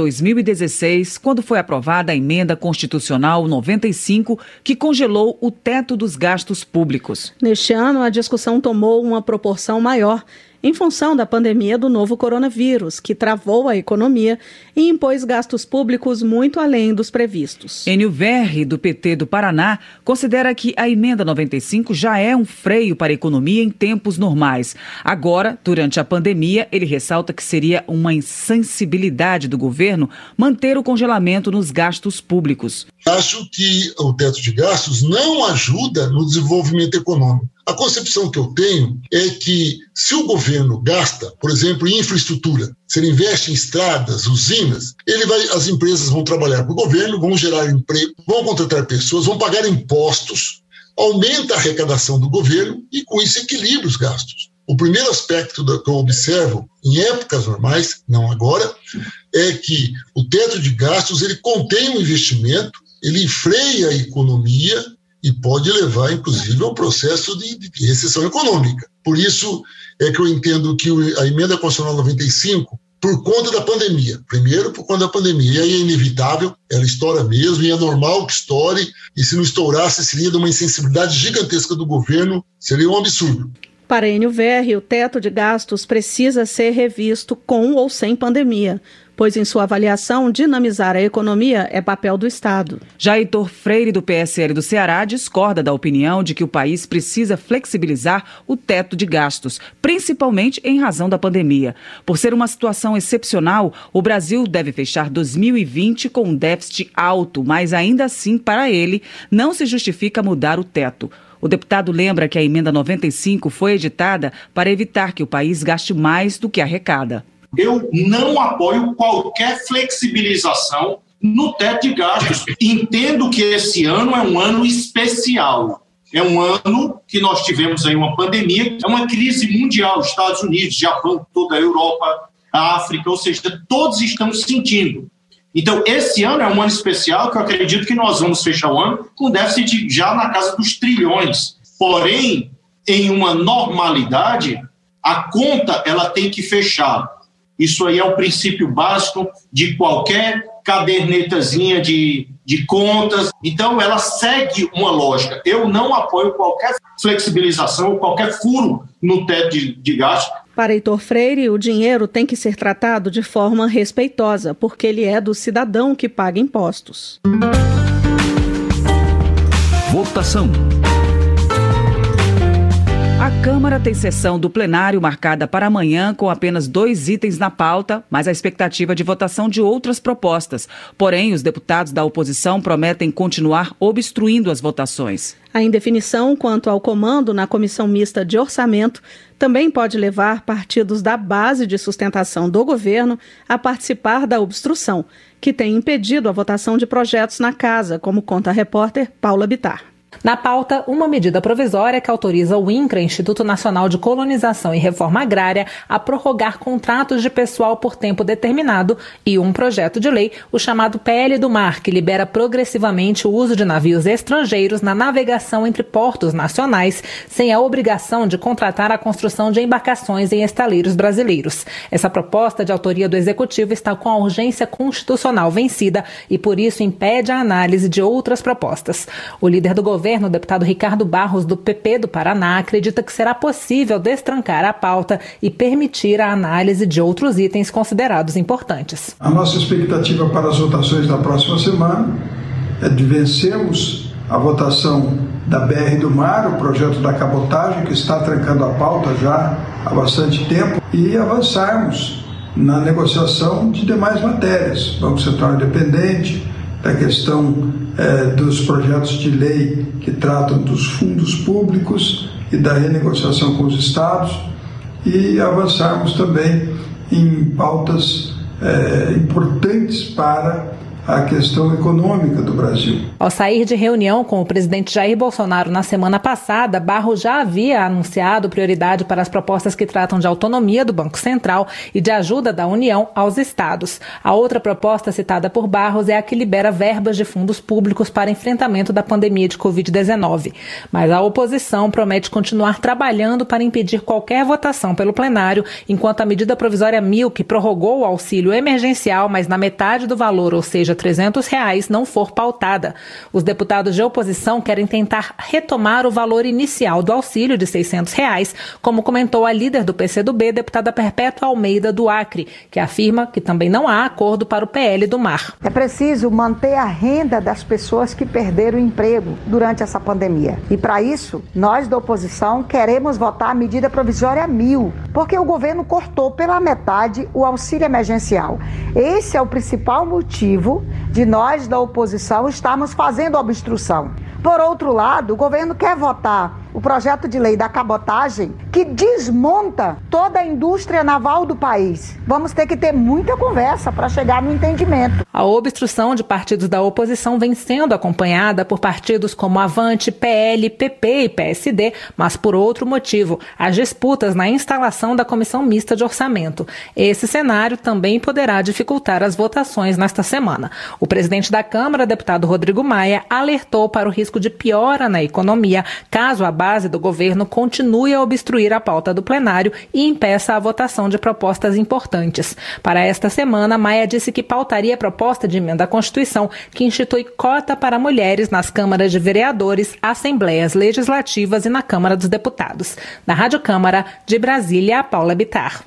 2016, quando foi aprovada a Emenda Constitucional 95, que congelou o teto dos gastos públicos. Neste ano, a discussão tomou uma proporção maior, em função da pandemia do novo coronavírus, que travou a economia e impôs gastos públicos muito além dos previstos. Enio Verri, do PT do Paraná, considera que a Emenda 95 já é um freio para a economia em tempos normais. Agora, durante a pandemia, ele ressalta que seria uma insensibilidade do governo manter o congelamento nos gastos públicos. Acho que o teto de gastos não ajuda no desenvolvimento econômico. A concepção que eu tenho é que se o governo gasta, por exemplo, em infraestrutura, se ele investe em estradas, usinas, as empresas vão trabalhar para o governo, vão gerar emprego, vão contratar pessoas, vão pagar impostos, aumenta a arrecadação do governo e com isso equilibra os gastos. O primeiro aspecto que eu observo em épocas normais, não agora, é que o teto de gastos ele contém um investimento, ele freia a economia e pode levar, inclusive, a um processo de recessão econômica. Por isso é que eu entendo que a Emenda Constitucional 95, por conta da pandemia, primeiro por conta da pandemia, e aí é inevitável, ela estoura mesmo, e é normal que estoure, e se não estourasse seria de uma insensibilidade gigantesca do governo, seria um absurdo. Para Enio Verri, o teto de gastos precisa ser revisto com ou sem pandemia, pois em sua avaliação, dinamizar a economia é papel do Estado. Já Heitor Freire, do PSL do Ceará, discorda da opinião de que o país precisa flexibilizar o teto de gastos, principalmente em razão da pandemia. Por ser uma situação excepcional, o Brasil deve fechar 2020 com um déficit alto, mas ainda assim, para ele, não se justifica mudar o teto. O deputado lembra que a Emenda 95 foi editada para evitar que o país gaste mais do que arrecada. Eu não apoio qualquer flexibilização no teto de gastos. Entendo que esse ano é um ano especial. É um ano que nós tivemos aí uma pandemia, é uma crise mundial, Estados Unidos, Japão, toda a Europa, a África, ou seja, todos estamos sentindo. Então, esse ano é um ano especial que eu acredito que nós vamos fechar o ano com déficit já na casa dos trilhões. Porém, em uma normalidade, a conta ela tem que fechar. Isso aí é o princípio básico de qualquer cadernetazinha de contas. Então, ela segue uma lógica. Eu não apoio qualquer flexibilização ou qualquer furo no teto de gastos. Para Heitor Freire, o dinheiro tem que ser tratado de forma respeitosa, porque ele é do cidadão que paga impostos. Votação. A Câmara tem sessão do plenário marcada para amanhã com apenas 2 itens na pauta, mas a expectativa de votação de outras propostas. Porém, os deputados da oposição prometem continuar obstruindo as votações. A indefinição quanto ao comando na Comissão Mista de Orçamento também pode levar partidos da base de sustentação do governo a participar da obstrução, que tem impedido a votação de projetos na casa, como conta a repórter Paula Bittar. Na pauta, uma medida provisória que autoriza o INCRA, Instituto Nacional de Colonização e Reforma Agrária, a prorrogar contratos de pessoal por tempo determinado e um projeto de lei, o chamado PL do Mar, que libera progressivamente o uso de navios estrangeiros na navegação entre portos nacionais, sem a obrigação de contratar a construção de embarcações em estaleiros brasileiros. Essa proposta de autoria do Executivo está com a urgência constitucional vencida e, por isso, impede a análise de outras propostas. O líder do governo, o deputado Ricardo Barros, do PP do Paraná, acredita que será possível destrancar a pauta e permitir a análise de outros itens considerados importantes. A nossa expectativa para as votações da próxima semana é de vencermos a votação da BR do Mar, o projeto da cabotagem, que está trancando a pauta já há bastante tempo, e avançarmos na negociação de demais matérias, Banco Central Independente, da questão dos projetos de lei que tratam dos fundos públicos e da renegociação com os estados, e avançarmos também em pautas importantes para à questão econômica do Brasil. Ao sair de reunião com o presidente Jair Bolsonaro na semana passada, Barros já havia anunciado prioridade para as propostas que tratam de autonomia do Banco Central e de ajuda da União aos estados. A outra proposta citada por Barros é a que libera verbas de fundos públicos para enfrentamento da pandemia de Covid-19. Mas a oposição promete continuar trabalhando para impedir qualquer votação pelo plenário, enquanto a medida provisória 1000, que prorrogou o auxílio emergencial, mas na metade do valor, ou seja, R$300, não for pautada. Os deputados de oposição querem tentar retomar o valor inicial do auxílio de R$600, como comentou a líder do PCdoB, deputada Perpétua Almeida do Acre, que afirma que também não há acordo para o PL do Mar. É preciso manter a renda das pessoas que perderam o emprego durante essa pandemia. E para isso, nós da oposição queremos votar a medida provisória 1000, porque o governo cortou pela metade o auxílio emergencial. Esse é o principal motivo de nós da oposição estarmos fazendo obstrução. Por outro lado, o governo quer votar o projeto de lei da cabotagem, que desmonta toda a indústria naval do país. Vamos ter que ter muita conversa para chegar no entendimento. A obstrução de partidos da oposição vem sendo acompanhada por partidos como Avante, PL, PP e PSD, mas por outro motivo, as disputas na instalação da Comissão Mista de Orçamento. Esse cenário também poderá dificultar as votações nesta semana. O presidente da Câmara, deputado Rodrigo Maia, alertou para o risco de piora na economia, caso a base do governo continue a obstruir a pauta do plenário e impeça a votação de propostas importantes. Para esta semana, Maia disse que pautaria a proposta de emenda à Constituição que institui cota para mulheres nas câmaras de vereadores, assembleias legislativas e na Câmara dos Deputados. Da Rádio Câmara, de Brasília, Paula Bittar.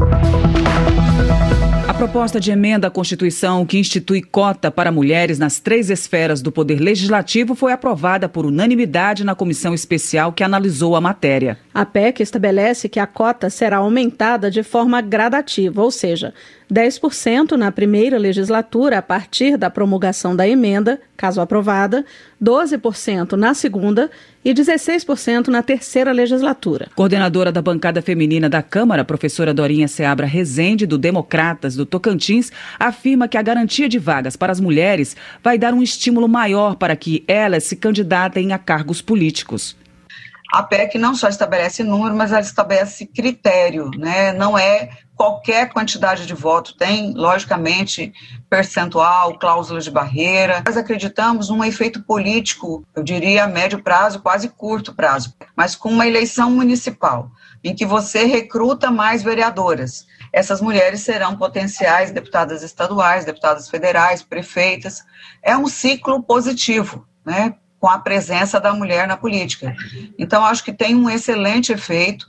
A proposta de emenda à Constituição que institui cota para mulheres nas 3 esferas do Poder Legislativo foi aprovada por unanimidade na comissão especial que analisou a matéria. A PEC estabelece que a cota será aumentada de forma gradativa, ou seja, 10% na primeira legislatura a partir da promulgação da emenda, caso aprovada, 12% na segunda e 16% na terceira legislatura. Coordenadora da bancada feminina da Câmara, professora Dorinha Seabra Rezende, do Democratas do Tocantins, afirma que a garantia de vagas para as mulheres vai dar um estímulo maior para que elas se candidatem a cargos políticos. A PEC não só estabelece número, mas ela estabelece critério, né? Não é qualquer quantidade de voto, tem, logicamente, percentual, cláusulas de barreira. Nós acreditamos num efeito político, eu diria a médio prazo, quase curto prazo, mas com uma eleição municipal, em que você recruta mais vereadoras. Essas mulheres serão potenciais deputadas estaduais, deputadas federais, prefeitas. É um ciclo positivo, né? Com a presença da mulher na política. Então, acho que tem um excelente efeito.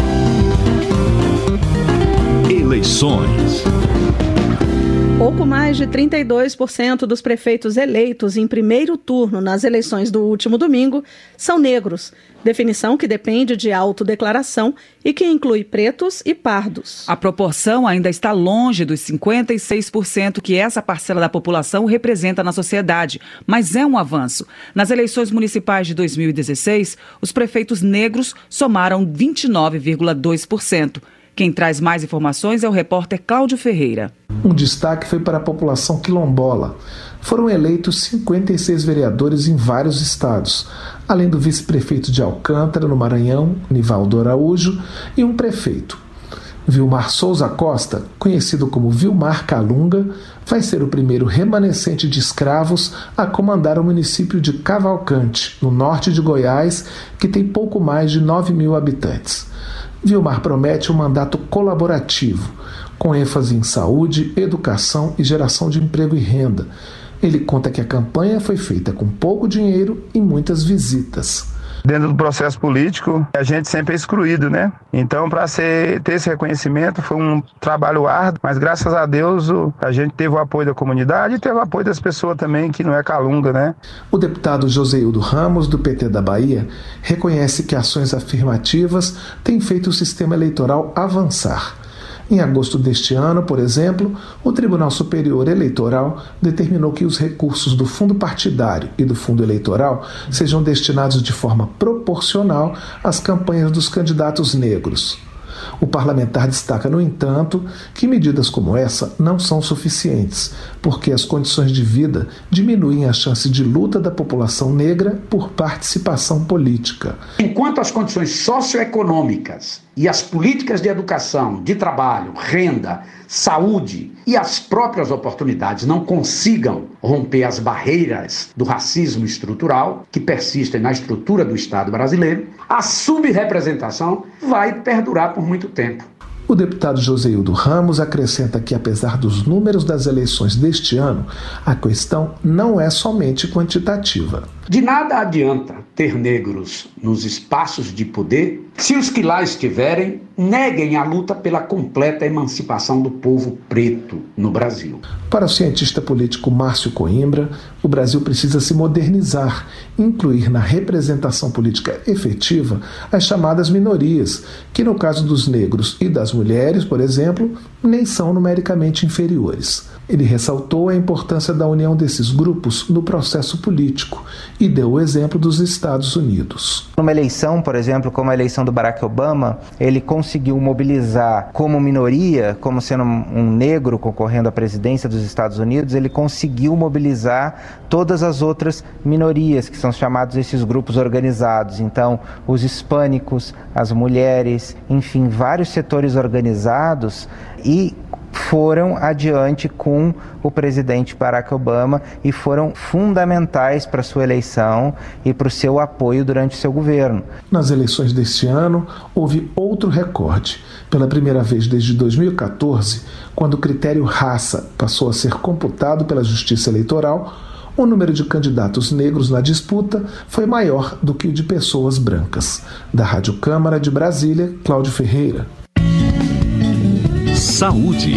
Eleições. Pouco mais de 32% dos prefeitos eleitos em primeiro turno nas eleições do último domingo são negros, definição que depende de autodeclaração e que inclui pretos e pardos. A proporção ainda está longe dos 56% que essa parcela da população representa na sociedade, mas é um avanço. Nas eleições municipais de 2016, os prefeitos negros somaram 29,2%. Quem traz mais informações é o repórter Cláudio Ferreira. Um destaque foi para a população quilombola. Foram eleitos 56 vereadores em vários estados, além do vice-prefeito de Alcântara, no Maranhão, Nivaldo Araújo, e um prefeito. Vilmar Souza Costa, conhecido como Vilmar Calunga, vai ser o primeiro remanescente de escravos a comandar o município de Cavalcante, no norte de Goiás, que tem pouco mais de 9 mil habitantes. Vilmar promete um mandato colaborativo, com ênfase em saúde, educação e geração de emprego e renda. Ele conta que a campanha foi feita com pouco dinheiro e muitas visitas. Dentro do processo político, a gente sempre é excluído, né? Então, para ter esse reconhecimento, foi um trabalho árduo, mas graças a Deus a gente teve o apoio da comunidade e teve o apoio das pessoas também, que não é calunga, né? O deputado Joseildo Ramos, do PT da Bahia, reconhece que ações afirmativas têm feito o sistema eleitoral avançar. Em agosto deste ano, por exemplo, o Tribunal Superior Eleitoral determinou que os recursos do fundo partidário e do fundo eleitoral sejam destinados de forma proporcional às campanhas dos candidatos negros. O parlamentar destaca, no entanto, que medidas como essa não são suficientes, porque as condições de vida diminuem a chance de luta da população negra por participação política. Enquanto as condições socioeconômicas e as políticas de educação, de trabalho, renda, saúde e as próprias oportunidades não consigam romper as barreiras do racismo estrutural que persistem na estrutura do Estado brasileiro, a subrepresentação vai perdurar por muito tempo. O deputado Joseildo Ramos acrescenta que, apesar dos números das eleições deste ano, a questão não é somente quantitativa. De nada adianta ter negros nos espaços de poder se os que lá estiverem neguem a luta pela completa emancipação do povo preto no Brasil. Para o cientista político Márcio Coimbra, o Brasil precisa se modernizar, incluir na representação política efetiva as chamadas minorias, que no caso dos negros e das mulheres, por exemplo, nem são numericamente inferiores. Ele ressaltou a importância da união desses grupos no processo político e deu o exemplo dos Estados Unidos. Numa eleição, por exemplo, como a eleição do Barack Obama, ele conseguiu mobilizar como minoria, como sendo um negro concorrendo à presidência dos Estados Unidos, ele conseguiu mobilizar todas as outras minorias, que são chamados esses grupos organizados. Então, os hispânicos, as mulheres, enfim, vários setores organizados, e foram adiante com o presidente Barack Obama e foram fundamentais para a sua eleição e para o seu apoio durante o seu governo. Nas eleições deste ano, houve outro recorde. Pela primeira vez desde 2014, quando o critério raça passou a ser computado pela Justiça Eleitoral, o número de candidatos negros na disputa foi maior do que o de pessoas brancas. Da Rádio Câmara de Brasília, Cláudio Ferreira. Saúde.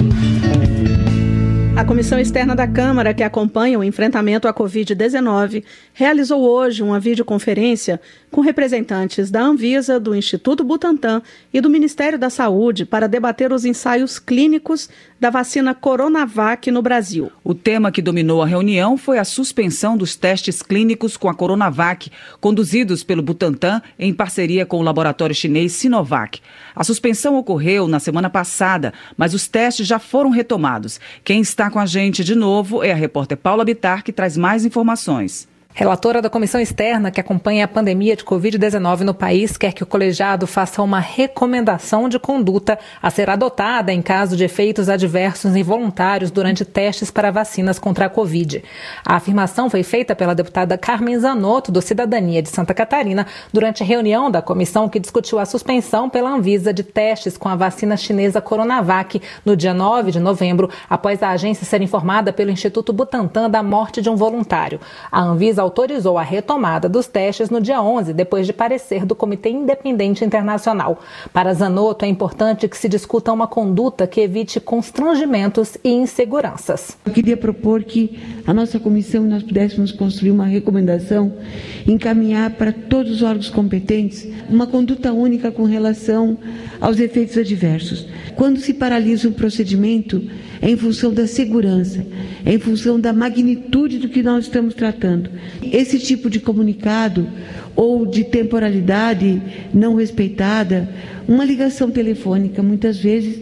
A Comissão Externa da Câmara, que acompanha o enfrentamento à Covid-19, realizou hoje uma videoconferência com representantes da Anvisa, do Instituto Butantan e do Ministério da Saúde para debater os ensaios clínicos da vacina Coronavac no Brasil. O tema que dominou a reunião foi a suspensão dos testes clínicos com a Coronavac, conduzidos pelo Butantan em parceria com o laboratório chinês Sinovac. A suspensão ocorreu na semana passada, mas os testes já foram retomados. Quem está com a gente de novo é a repórter Paula Bittar, que traz mais informações. Relatora da Comissão Externa que acompanha a pandemia de Covid-19 no país quer que o colegiado faça uma recomendação de conduta a ser adotada em caso de efeitos adversos involuntários durante testes para vacinas contra a Covid. A afirmação foi feita pela deputada Carmen Zanotto, do Cidadania de Santa Catarina, durante a reunião da comissão que discutiu a suspensão pela Anvisa de testes com a vacina chinesa Coronavac no dia 9 de novembro, após a agência ser informada pelo Instituto Butantan da morte de um voluntário. A Anvisa autorizou a retomada dos testes no dia 11, depois de parecer do Comitê Independente Internacional. Para Zanotto, é importante que se discuta uma conduta que evite constrangimentos e inseguranças. Eu queria propor que a nossa comissão nós pudéssemos construir uma recomendação, encaminhar para todos os órgãos competentes uma conduta única com relação aos efeitos adversos. Quando se paralisa um procedimento, é em função da segurança, é em função da magnitude do que nós estamos tratando. Esse tipo de comunicado ou de temporalidade não respeitada, uma ligação telefônica muitas vezes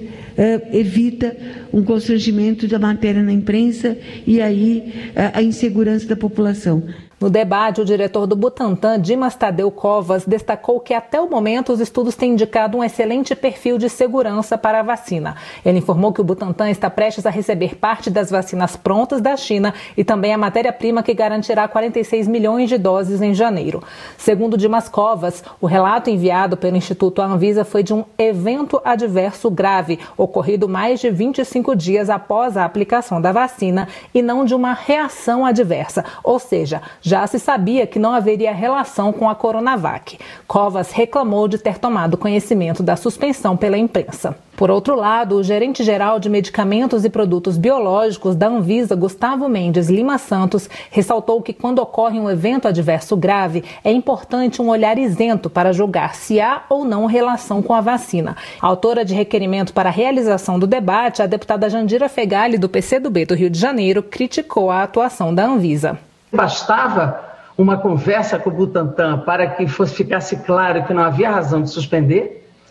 evita um constrangimento da matéria na imprensa e aí a insegurança da população. No debate, o diretor do Butantan, Dimas Tadeu Covas, destacou que até o momento os estudos têm indicado um excelente perfil de segurança para a vacina. Ele informou que o Butantan está prestes a receber parte das vacinas prontas da China e também a matéria-prima que garantirá 46 milhões de doses em janeiro. Segundo Dimas Covas, o relato enviado pelo Instituto à Anvisa foi de um evento adverso grave, ocorrido mais de 25 dias após a aplicação da vacina e não de uma reação adversa, ou seja, já se sabia que não haveria relação com a Coronavac. Covas reclamou de ter tomado conhecimento da suspensão pela imprensa. Por outro lado, o gerente-geral de Medicamentos e Produtos Biológicos da Anvisa, Gustavo Mendes Lima Santos, ressaltou que quando ocorre um evento adverso grave, é importante um olhar isento para julgar se há ou não relação com a vacina. A autora de requerimento para a realização do debate, a deputada Jandira Fegali, do PCdoB do Rio de Janeiro, criticou a atuação da Anvisa. Bastava uma conversa com o Butantan para que ficasse claro que não havia razão de suspender,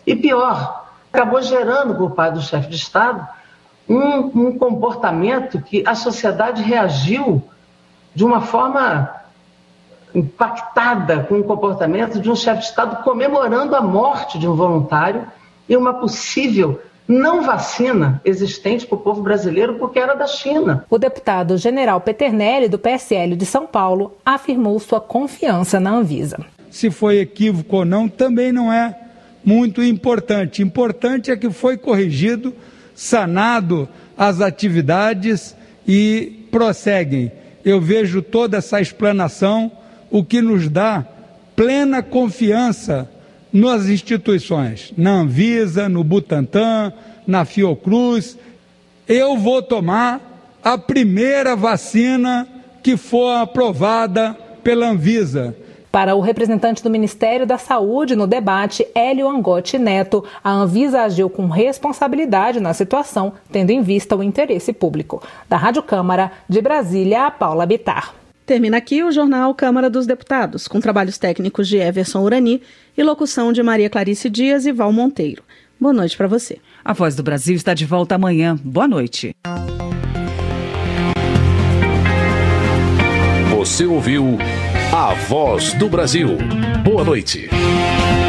E pior, acabou gerando por parte do chefe de Estado um comportamento que a sociedade reagiu de uma forma impactada com o comportamento de um chefe de Estado comemorando a morte de um voluntário e uma possível não vacina existente para o povo brasileiro porque era da China. O deputado General Peternelli, do PSL de São Paulo, afirmou sua confiança na Anvisa. Se foi equívoco ou não, também não é muito importante. Importante é que foi corrigido, sanado as atividades e prosseguem. Eu vejo toda essa explanação, o que nos dá plena confiança nas instituições, na Anvisa, no Butantan, na Fiocruz. Eu vou tomar a primeira vacina que for aprovada pela Anvisa. Para o representante do Ministério da Saúde no debate, Hélio Angotti Neto, a Anvisa agiu com responsabilidade na situação, tendo em vista o interesse público. Da Rádio Câmara, de Brasília, a Paula Bittar. Termina aqui o Jornal Câmara dos Deputados, com trabalhos técnicos de Everson Urani e locução de Maria Clarice Dias e Val Monteiro. Boa noite para você. A Voz do Brasil está de volta amanhã. Boa noite. Você ouviu A Voz do Brasil. Boa noite.